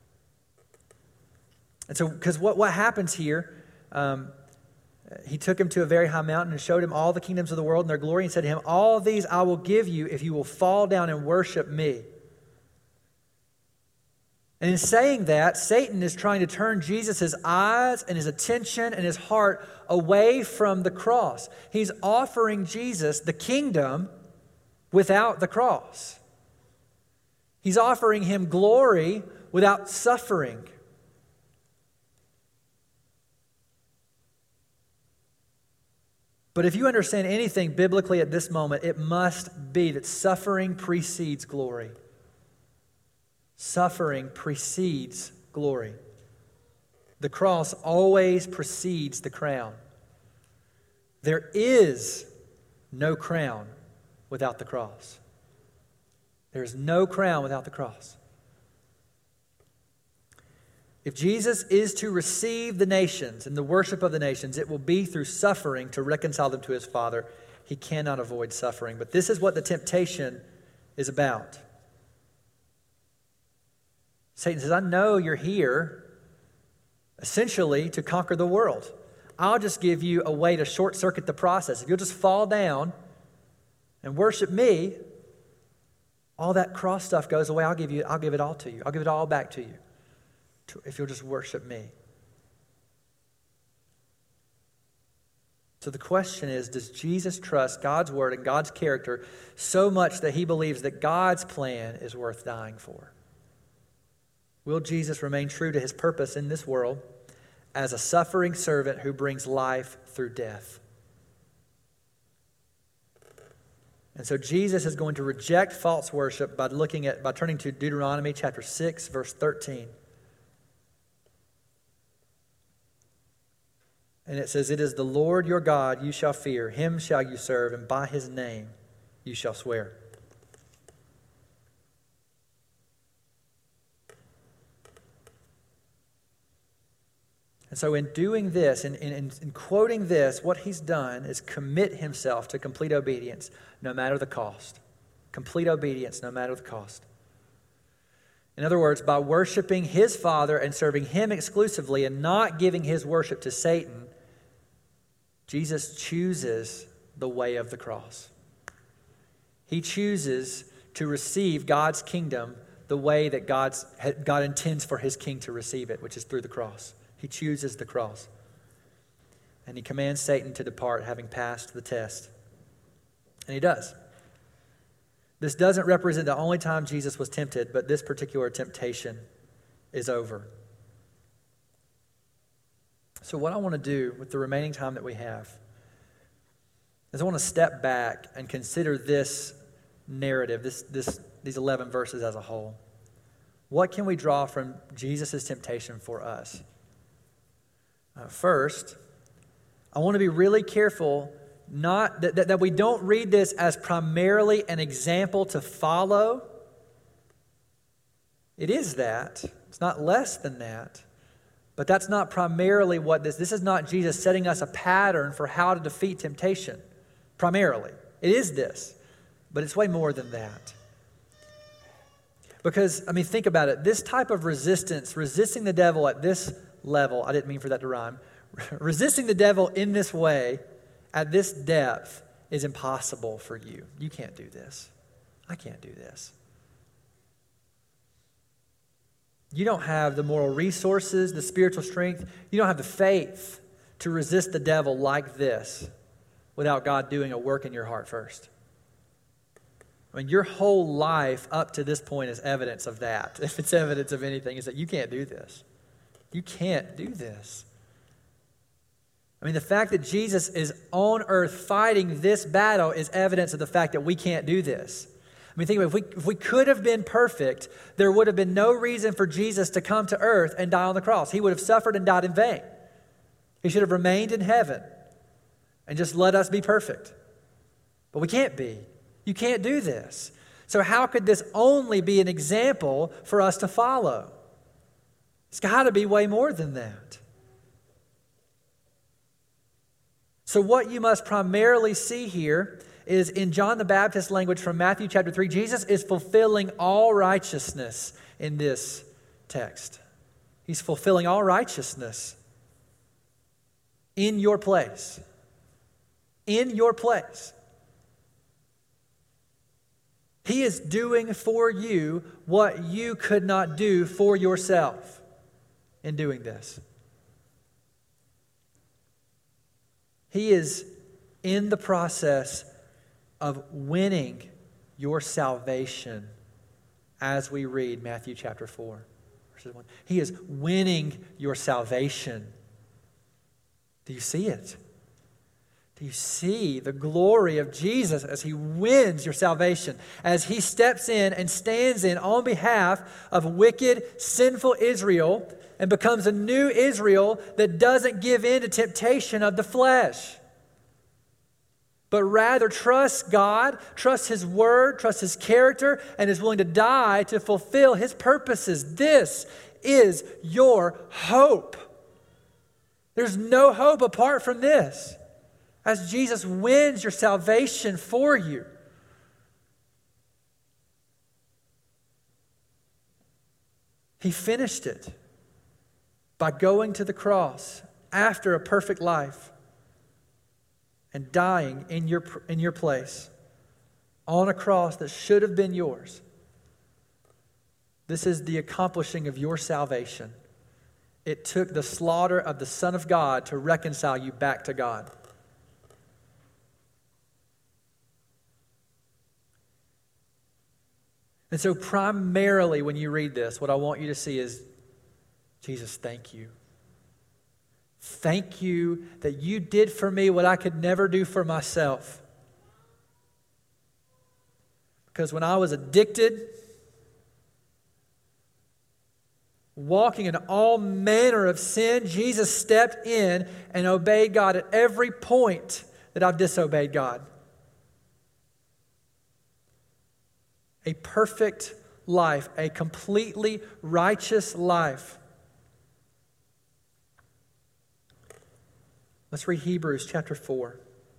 And so, because what happens here, he took him to a very high mountain and showed him all the kingdoms of the world and their glory, and said to him, all these I will give you if you will fall down and worship me. And in saying that, Satan is trying to turn Jesus' eyes and his attention and his heart away from the cross. He's offering Jesus the kingdom without the cross. He's offering him glory without suffering. But if you understand anything biblically at this moment, it must be that suffering precedes glory. Suffering precedes glory. The cross always precedes the crown. There is no crown without the cross. There is no crown without the cross. If Jesus is to receive the nations and the worship of the nations, it will be through suffering to reconcile them to his Father. He cannot avoid suffering. But this is what the temptation is about. Satan says, I know you're here essentially to conquer the world. I'll just give you a way to short circuit the process. If you'll just fall down and worship me, all that cross stuff goes away. I'll give it all to you. I'll give it all back to you if you'll just worship me. So the question is, does Jesus trust God's word and God's character so much that he believes that God's plan is worth dying for? Will Jesus remain true to his purpose in this world as a suffering servant who brings life through death? And so Jesus is going to reject false worship by turning to Deuteronomy chapter 6, verse 13. And it says, it is the Lord your God you shall fear, him shall you serve, and by his name you shall swear. And so in doing this, in quoting this, what he's done is commit himself to complete obedience, no matter the cost. Complete obedience, no matter the cost. In other words, by worshiping his Father and serving him exclusively and not giving his worship to Satan, Jesus chooses the way of the cross. He chooses to receive God's kingdom the way that God intends for his king to receive it, which is through the cross. He chooses the cross. And he commands Satan to depart, having passed the test. And he does. This doesn't represent the only time Jesus was tempted, but this particular temptation is over. So what I want to do with the remaining time that we have is I want to step back and consider this narrative, these 11 verses as a whole. What can we draw from Jesus' temptation for us? First, I want to be really careful that we don't read this as primarily an example to follow. It is that. It's not less than that. But that's not primarily what this is not Jesus setting us a pattern for how to defeat temptation. Primarily. It is this. But it's way more than that. Because, think about it. This type of resisting the devil at this level, I didn't mean for that to rhyme. Resisting the devil in this way, at this depth, is impossible for you. You can't do this. I can't do this. You don't have the moral resources, the spiritual strength. You don't have the faith to resist the devil like this without God doing a work in your heart first. Your whole life up to this point is evidence of that. If it's evidence of anything, it's that you can't do this. You can't do this. I mean, the fact that Jesus is on earth fighting this battle is evidence of the fact that we can't do this. I mean, think about it. If we could have been perfect, there would have been no reason for Jesus to come to earth and die on the cross. He would have suffered and died in vain. He should have remained in heaven and just let us be perfect. But we can't be. You can't do this. So how could this only be an example for us to follow? It's got to be way more than that. So what you must primarily see here is in John the Baptist language from Matthew chapter 3, Jesus is fulfilling all righteousness in this text. He's fulfilling all righteousness in your place. In your place. He is doing for you what you could not do for yourself in doing this. He is in the process of winning your salvation as we read Matthew chapter 4, verses 1. He is winning your salvation. Do you see it? Do you see the glory of Jesus as He wins your salvation, as He steps in and stands in on behalf of wicked, sinful Israel and becomes a new Israel that doesn't give in to temptation of the flesh, but rather trusts God, trusts His word, trusts His character, and is willing to die to fulfill His purposes. This is your hope. There's no hope apart from this, as Jesus wins your salvation for you. He finished it by going to the cross after a perfect life and dying in your place on a cross that should have been yours. This is the accomplishing of your salvation. It took the slaughter of the Son of God to reconcile you back to God. And so primarily when you read this, what I want you to see is, Jesus, thank you. Thank you that you did for me what I could never do for myself. Because when I was addicted, walking in all manner of sin, Jesus stepped in and obeyed God at every point that I've disobeyed God. A perfect life, a completely righteous life. Let's read Hebrews chapter 4.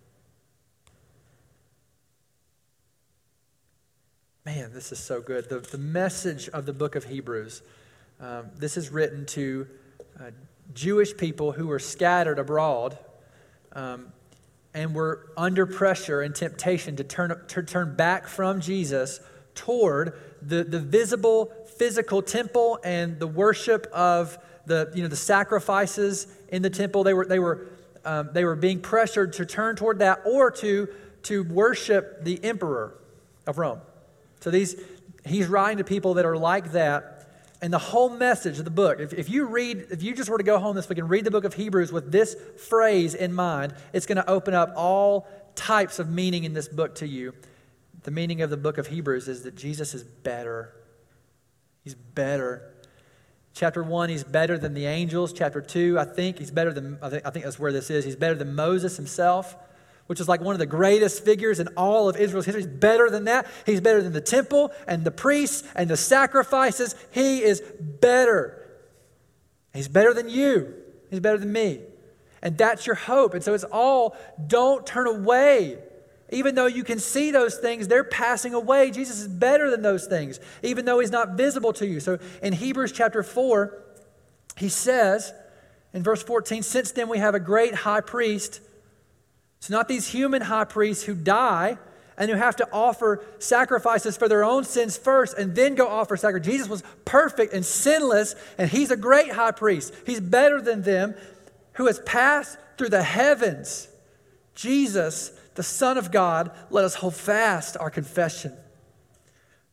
Man, this is so good. The message of the book of Hebrews. This is written to Jewish people who were scattered abroad and were under pressure and temptation to turn back from Jesus toward the visible physical temple and the worship of the sacrifices in the temple. They were being pressured to turn toward that or to worship the emperor of Rome. So he's writing to people that are like that. And the whole message of the book, if you just were to go home this week and read the book of Hebrews with this phrase in mind, it's going to open up all types of meaning in this book to you. The meaning of the book of Hebrews is that Jesus is better. He's better. Chapter 1, He's better than the angels. Chapter 2, I think He's better than, I think that's where this is. He's better than Moses himself, which is like one of the greatest figures in all of Israel's history. He's better than that. He's better than the temple and the priests and the sacrifices. He is better. He's better than you. He's better than me. And that's your hope. And so it's all, don't turn away. Even though you can see those things, they're passing away. Jesus is better than those things, even though He's not visible to you. So in Hebrews chapter 4, he says in verse 14, since then we have a great high priest. It's not these human high priests who die and who have to offer sacrifices for their own sins first and then go offer sacrifice. Jesus was perfect and sinless, and He's a great high priest. He's better than them, who has passed through the heavens. Jesus, the Son of God, let us hold fast our confession.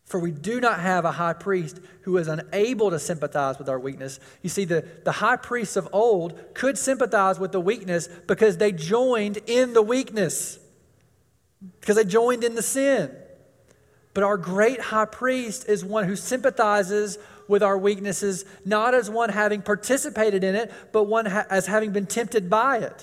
For we do not have a high priest who is unable to sympathize with our weakness. You see, the high priests of old could sympathize with the weakness because they joined in the weakness, because they joined in the sin. But our great high priest is one who sympathizes with our weaknesses, not as one having participated in it, but one as having been tempted by it.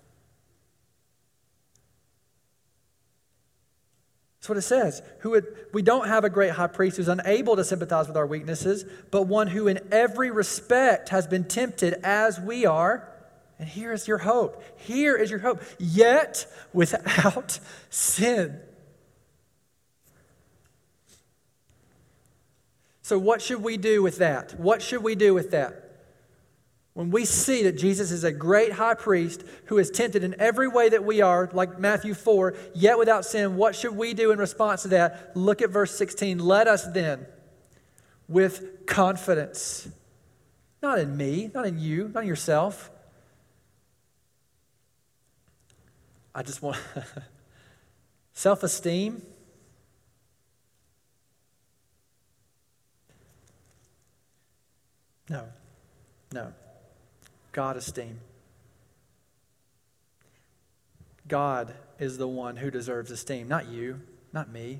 That's what it says. We don't have a great high priest who's unable to sympathize with our weaknesses, but one who in every respect has been tempted as we are. And here is your hope. Here is your hope. Yet without sin. So what should we do with that? What should we do with that? When we see that Jesus is a great high priest who is tempted in every way that we are, like Matthew 4, yet without sin, what should we do in response to that? Look at verse 16. Let us then, with confidence, not in me, not in you, not in yourself. I just want self-esteem. No. God esteem. God is the one who deserves esteem, not you, not me.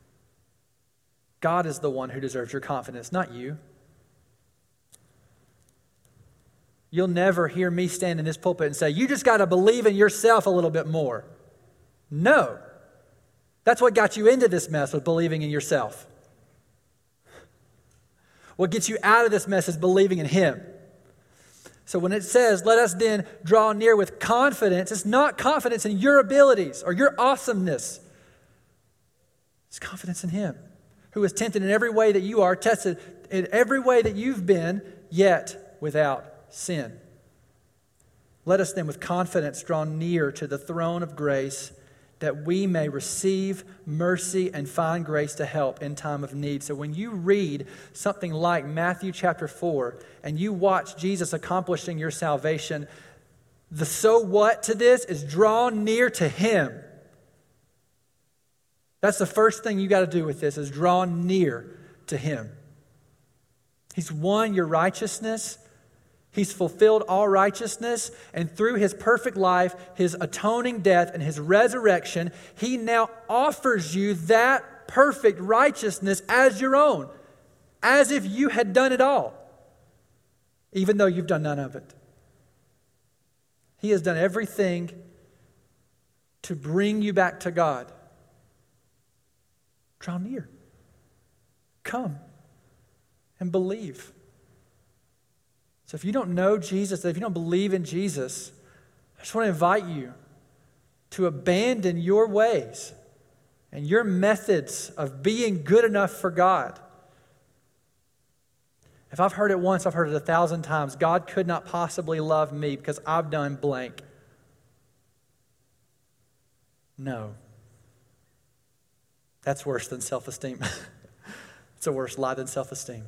God is the one who deserves your confidence, not you. You'll never hear me stand in this pulpit and say, you just got to believe in yourself a little bit more. No. That's what got you into this mess, was believing in yourself. What gets you out of this mess is believing in Him. So when it says, let us then draw near with confidence, it's not confidence in your abilities or your awesomeness. It's confidence in Him, who is tempted in every way that you are, tested in every way that you've been, yet without sin. Let us then with confidence draw near to the throne of grace, that we may receive mercy and find grace to help in time of need. So when you read something like Matthew chapter 4 and you watch Jesus accomplishing your salvation, the so what to this is draw near to Him. That's the first thing you got to do with this, is draw near to Him. He's won your righteousness. He's fulfilled all righteousness, and through His perfect life, His atoning death, and His resurrection, He now offers you that perfect righteousness as your own, as if you had done it all, even though you've done none of it. He has done everything to bring you back to God. Draw near. Come and believe. So if you don't know Jesus, if you don't believe in Jesus, I just want to invite you to abandon your ways and your methods of being good enough for God. If I've heard it once, I've heard it 1,000 times. God could not possibly love me because I've done blank. No. That's worse than self-esteem. It's a worse lie than self-esteem.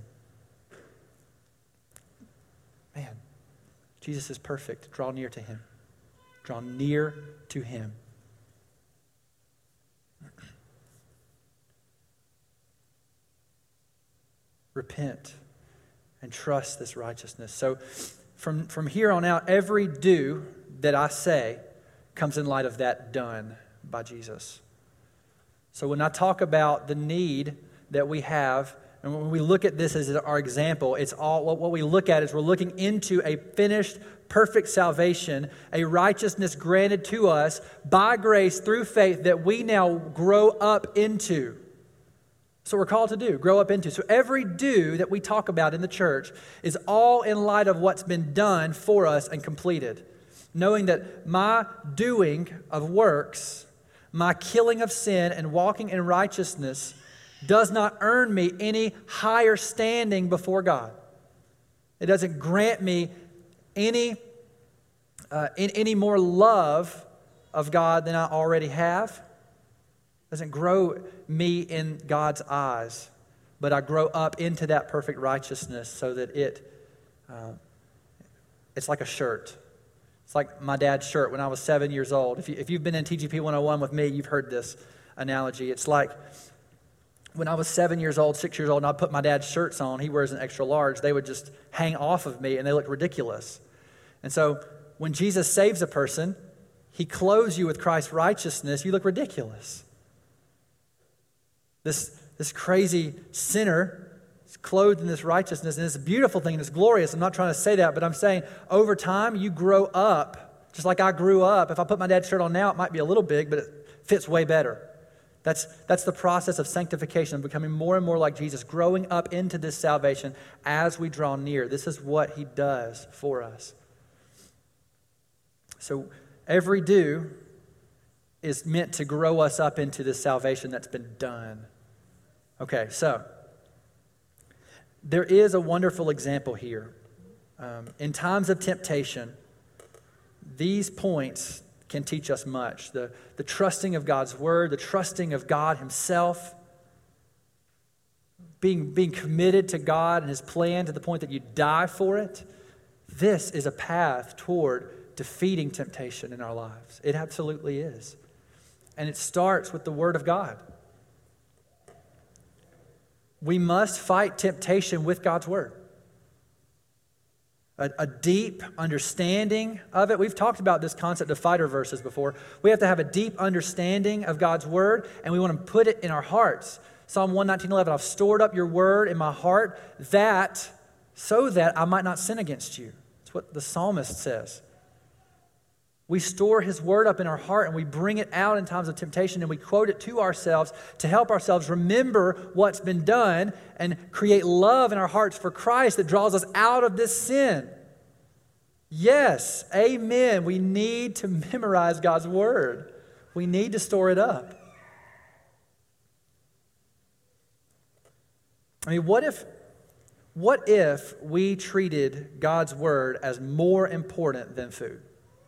Man, Jesus is perfect. Draw near to Him. Draw near to Him. Repent and trust this righteousness. So from here on out, every do that I say comes in light of that done by Jesus. So when I talk about the need that we have, and when we look at this as our example, it's all what we look at is we're looking into a finished, perfect salvation, a righteousness granted to us by grace through faith that we now grow up into. So we're called to do, grow up into. So every do that we talk about in the church is all in light of what's been done for us and completed. Knowing that my doing of works, my killing of sin and walking in righteousness does not earn me any higher standing before God. It doesn't grant me any more love of God than I already have. It doesn't grow me in God's eyes, but I grow up into that perfect righteousness so that it's like a shirt. It's like my dad's shirt when I was 7 years old. If you've been in TGP 101 with me, you've heard this analogy. It's like when I was 7 years old, 6 years old, and I'd put my dad's shirts on, he wears an extra large, they would just hang off of me and they looked ridiculous. And so when Jesus saves a person, he clothes you with Christ's righteousness, you look ridiculous. This crazy sinner is clothed in this righteousness, and it's a beautiful thing, and it's glorious. I'm not trying to say that, but I'm saying over time, you grow up, just like I grew up. If I put my dad's shirt on now, it might be a little big, but it fits way better. That's the process of sanctification, of becoming more and more like Jesus, growing up into this salvation as we draw near. This is what he does for us. So every do is meant to grow us up into this salvation that's been done. Okay, so there is a wonderful example here. In times of temptation, these points can teach us much. The trusting of God's word, the trusting of God himself, being committed to God and his plan to the point that you die for it. This is a path toward defeating temptation in our lives. It absolutely is. And it starts with the word of God. We must fight temptation with God's word. A deep understanding of it. We've talked about this concept of fighter verses before. We have to have a deep understanding of God's word, and we want to put it in our hearts. Psalm 119:11, I've stored up your word in my heart so that I might not sin against you. That's what the psalmist says. We store his word up in our heart and we bring it out in times of temptation and we quote it to ourselves to help ourselves remember what's been done and create love in our hearts for Christ that draws us out of this sin. Yes, amen. We need to memorize God's word. We need to store it up. I mean, what if we treated God's word as more important than food?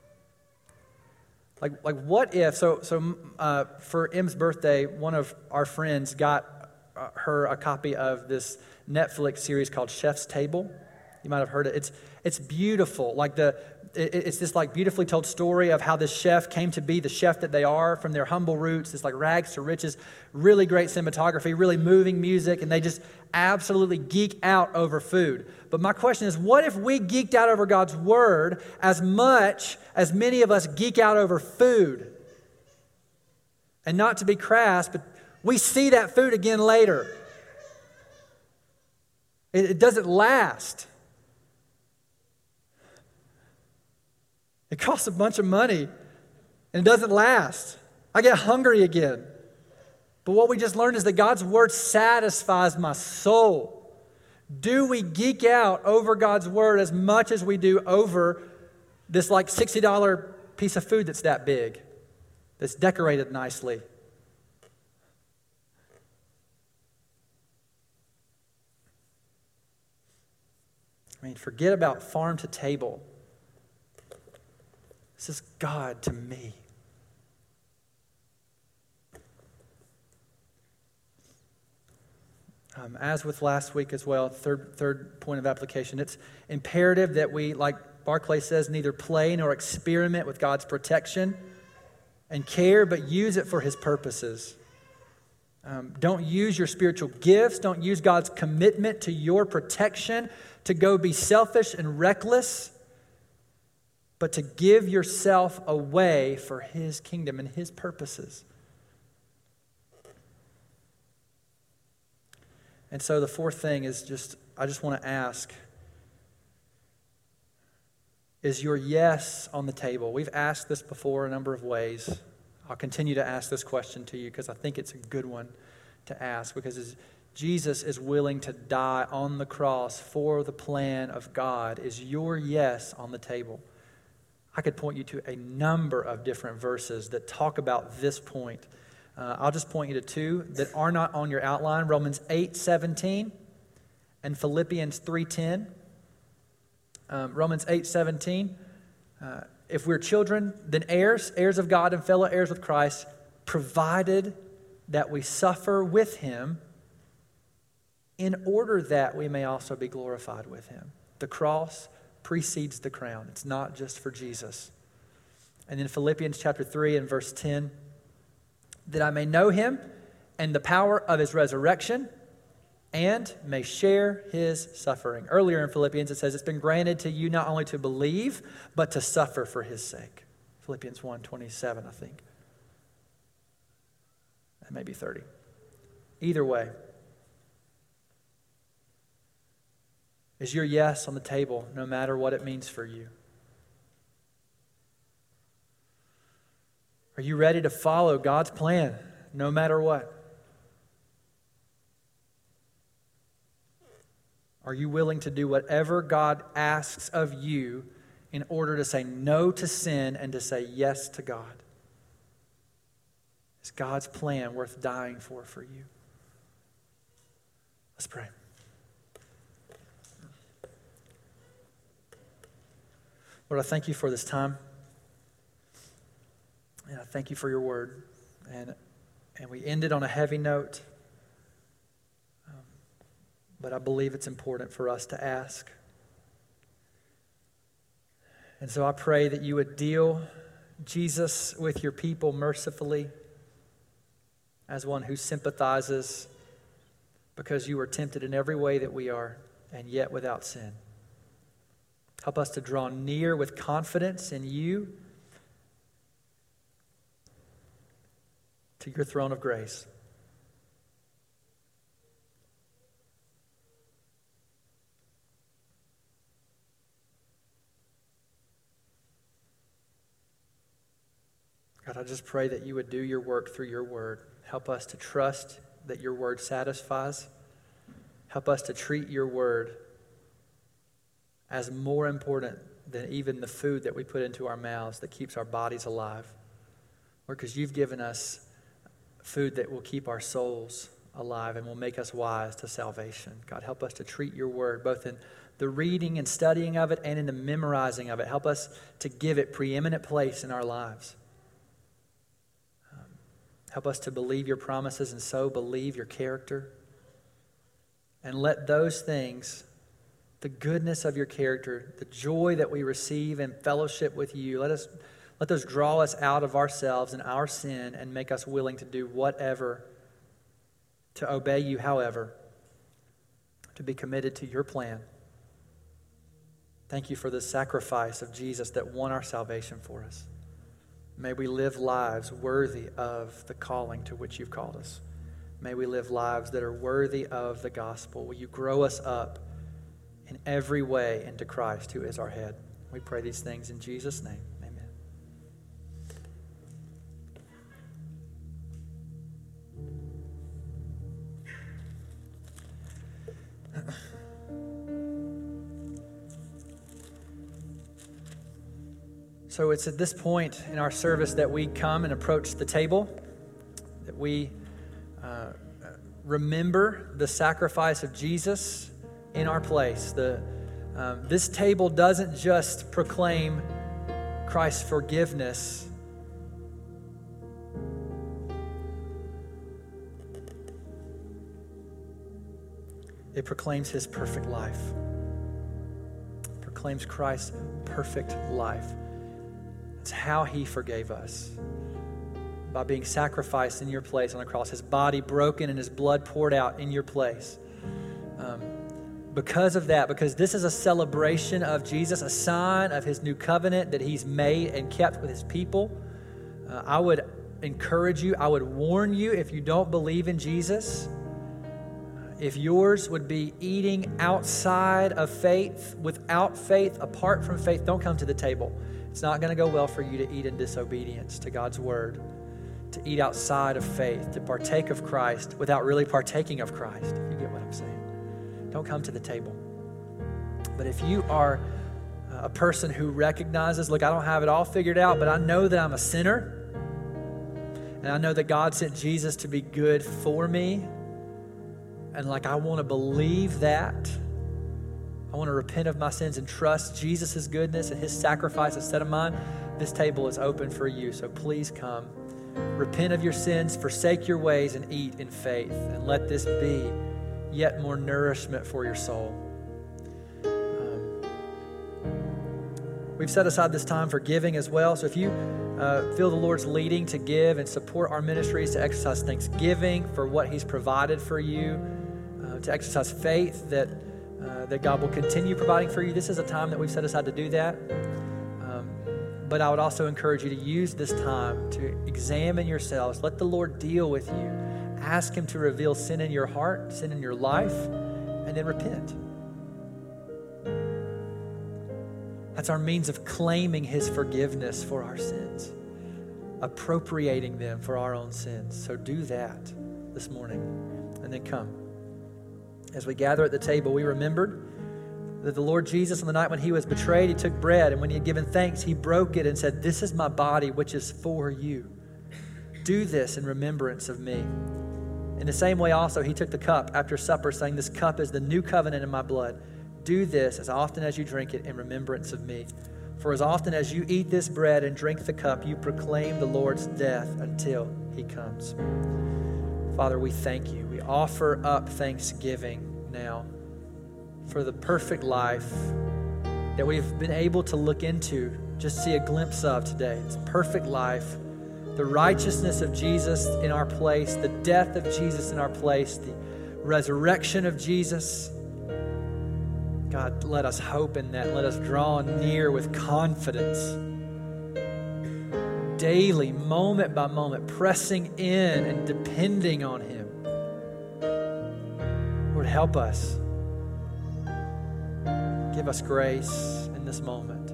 Like what if, for M's birthday, one of our friends got her a copy of this Netflix series called Chef's Table. You might have heard it. It's beautiful. It's this beautifully told story of how this chef came to be the chef that they are from their humble roots. This rags to riches, really great cinematography, really moving music, and they just absolutely geek out over food. But my question is, what if we geeked out over God's word as much as many of us geek out over food? And not to be crass, but we see that food again later. It doesn't last. It costs a bunch of money, and it doesn't last. I get hungry again. But what we just learned is that God's word satisfies my soul. Do we geek out over God's word as much as we do over this $60 piece of food that's that big, that's decorated nicely? I mean, forget about farm to table. This is God to me. As with last week as well, third point of application, it's imperative that we, like Barclay says, neither play nor experiment with God's protection and care, but use it for his purposes. Don't use your spiritual gifts, don't use God's commitment to your protection to go be selfish and reckless, but to give yourself away for his kingdom and his purposes. And so the fourth thing is I just want to ask, is your yes on the table? We've asked this before a number of ways. I'll continue to ask this question to you because I think it's a good one to ask, because Jesus is willing to die on the cross for the plan of God. Is your yes on the table? I could point you to a number of different verses that talk about this point. I'll just point you to two that are not on your outline. Romans 8:17 and Philippians 3:10. Romans 8:17. If we're children, then heirs of God and fellow heirs with Christ, provided that we suffer with him in order that we may also be glorified with him. The cross precedes the crown. It's not just for Jesus. And in Philippians chapter 3 and verse 10, that I may know him and the power of his resurrection, and may share his suffering. Earlier in Philippians, it says it's been granted to you not only to believe, but to suffer for his sake. Philippians 1:27, I think. That may be 30. Either way, is your yes on the table, no matter what it means for you? Are you ready to follow God's plan, no matter what? Are you willing to do whatever God asks of you in order to say no to sin and to say yes to God? Is God's plan worth dying for you? Let's pray. Lord, I thank you for this time. And I thank you for your word. And we ended on a heavy note. But I believe it's important for us to ask. And so I pray that you would deal, Jesus, with your people mercifully as one who sympathizes because you were tempted in every way that we are, and yet without sin. Help us to draw near with confidence in you to your throne of grace. God, I just pray that you would do your work through your word. Help us to trust that your word satisfies. Help us to treat your word as more important than even the food that we put into our mouths that keeps our bodies alive. Lord, because you've given us food that will keep our souls alive and will make us wise to salvation. God, help us to treat your word both in the reading and studying of it and in the memorizing of it. Help us to give it preeminent place in our lives. Help us to believe your promises and so believe your character. And let those things, the goodness of your character, the joy that we receive in fellowship with you, let those draw us out of ourselves and our sin and make us willing to do whatever, to obey you however, to be committed to your plan. Thank you for the sacrifice of Jesus that won our salvation for us. May we live lives worthy of the calling to which you've called us. May we live lives that are worthy of the gospel. Will you grow us up in every way into Christ, who is our head? We pray these things in Jesus' name. Amen. So it's at this point in our service that we come and approach the table, that we remember the sacrifice of Jesus in our place. This table doesn't just proclaim Christ's forgiveness. It proclaims his perfect life. It proclaims Christ's perfect life. It's how he forgave us, by being sacrificed in your place on the cross, his body broken and his blood poured out in your place. Because of that, because this is a celebration of Jesus, a sign of his new covenant that he's made and kept with his people, I would encourage you, I would warn you, if you don't believe in Jesus, if yours would be eating outside of faith, without faith, apart from faith, don't come to the table. It's not going to go well for you to eat in disobedience to God's word, to eat outside of faith, to partake of Christ without really partaking of Christ, if you get what I'm saying. Don't come to the table. But if you are a person who recognizes, look, I don't have it all figured out, but I know that I'm a sinner, and I know that God sent Jesus to be good for me, and I want to believe that. I want to repent of my sins and trust Jesus' goodness and his sacrifice instead of mine. This table is open for you, so please come. Repent of your sins, forsake your ways, and eat in faith. And let this be yet more nourishment for your soul. We've set aside this time for giving as well. So if you feel the Lord's leading to give and support our ministries, to exercise thanksgiving for what He's provided for you, to exercise faith that God will continue providing for you, this is a time that we've set aside to do that. But I would also encourage you to use this time to examine yourselves. Let the Lord deal with you. Ask Him to reveal sin in your heart, sin in your life, and then repent. That's our means of claiming His forgiveness for our sins, appropriating them for our own sins. So do that this morning, and then come. As we gather at the table, we remembered that the Lord Jesus, on the night when He was betrayed, He took bread, and when He had given thanks, He broke it and said, "This is my body, which is for you. Do this in remembrance of me." In the same way also, He took the cup after supper, saying, "This cup is the new covenant in my blood. Do this as often as you drink it in remembrance of me. For as often as you eat this bread and drink the cup, you proclaim the Lord's death until He comes." Father, we thank you. We offer up thanksgiving now for the perfect life that we've been able to look into, just see a glimpse of today. It's perfect life, the righteousness of Jesus in our place, the death of Jesus in our place, the resurrection of Jesus. God, let us hope in that. Let us draw near with confidence, daily, moment by moment, pressing in and depending on Him. Lord, help us. Give us grace in this moment.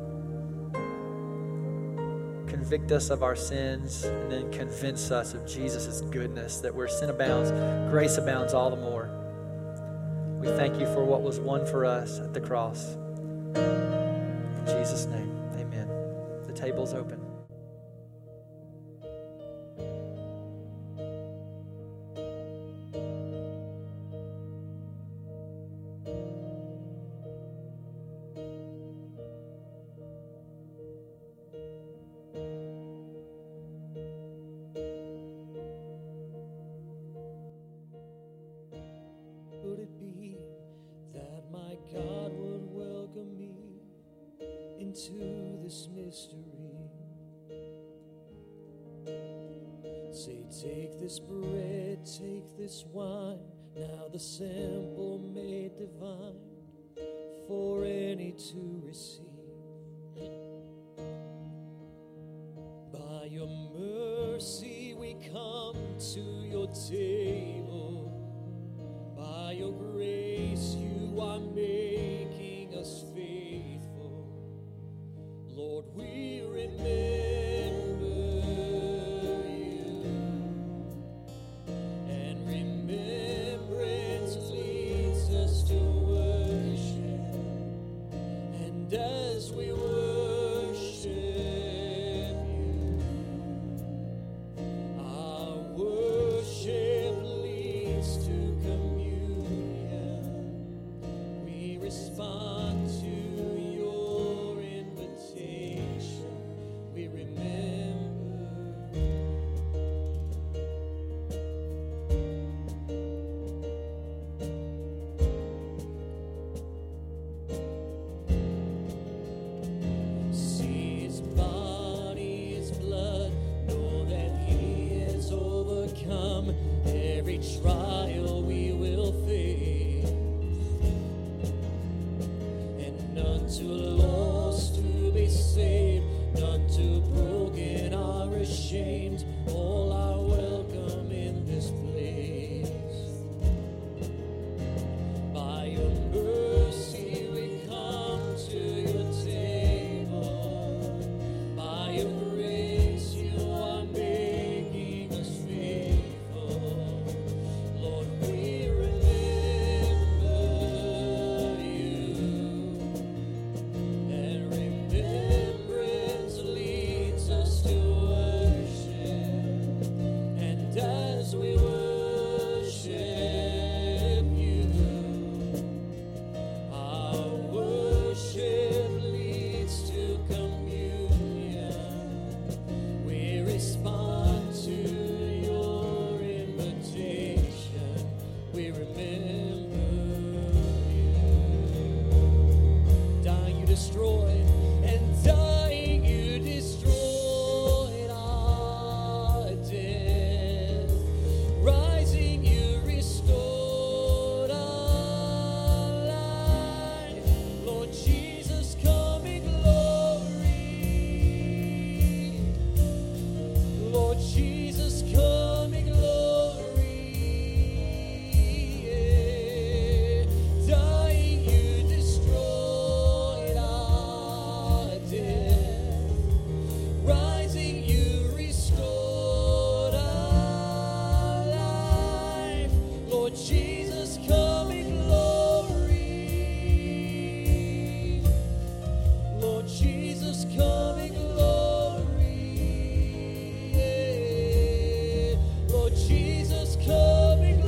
Convict us of our sins, and then convince us of Jesus' goodness, that where sin abounds, grace abounds all the more. We thank you for what was won for us at the cross. In Jesus' name, amen. The table's open. Would it be that my God would welcome me into this mystery? Say, take this bread, take this wine, now the simple made divine, for any to receive. By your mercy we come to your table. By your grace you are making us faithful. Lord, we remember you, and remembrance leads us to worship. And as we worship you, our worship leads to respond to your invitation. We remember. Jesus, come in glory. Yeah. Lord Jesus, come in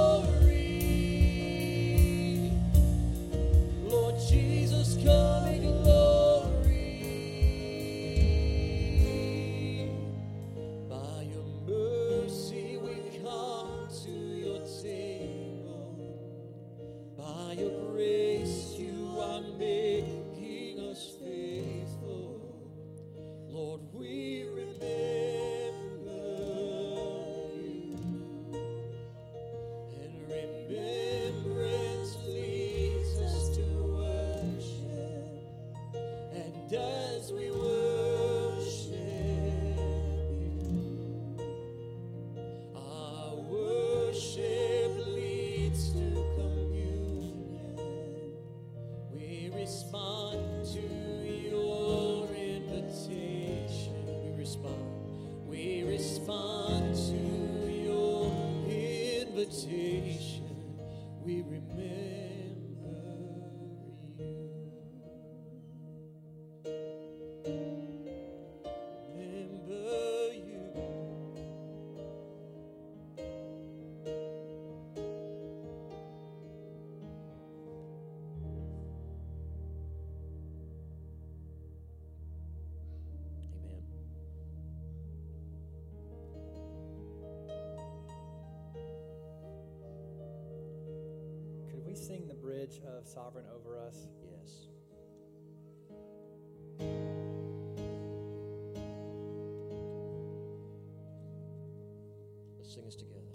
glory. Lord Jesus, come in glory. By your mercy we come to your table. By your grace you are making us faithful. Lord, we remember you. And remembrance leads us to worship. And as we worship you, our worship leads to communion. We respond to your invitation. We respond to your invitation. We remember you. Remember you. Amen. Could we sing the bridge of Sovereign Over Us? Yes. Let's sing this together.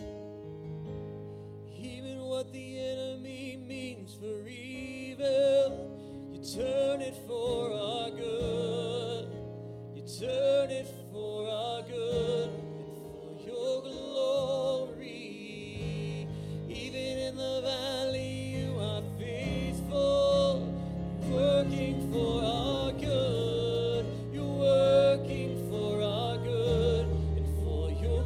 Even what the enemy means for evil, you turn it for our good. You turn it for our good and for your glory. Even in the valley, you are faithful, working for our good. You're working for our good and for your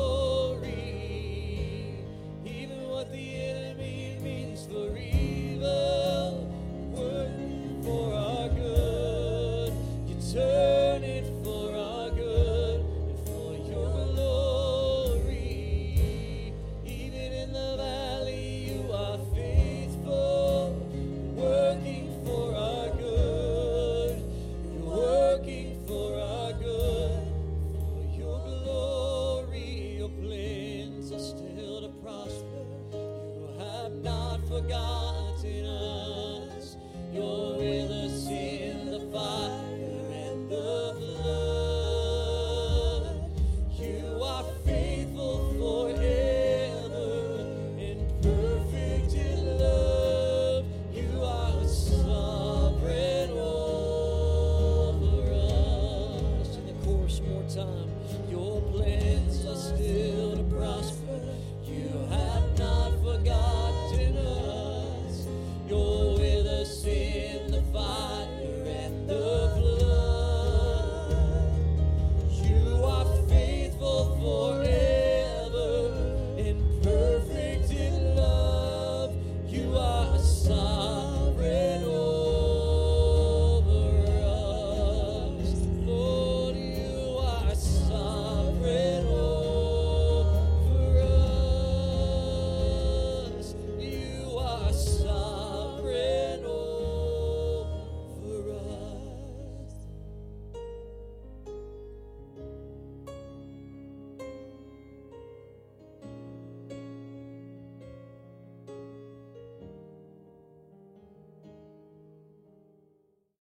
glory. Even what the enemy means for evil, working for our good. You turn it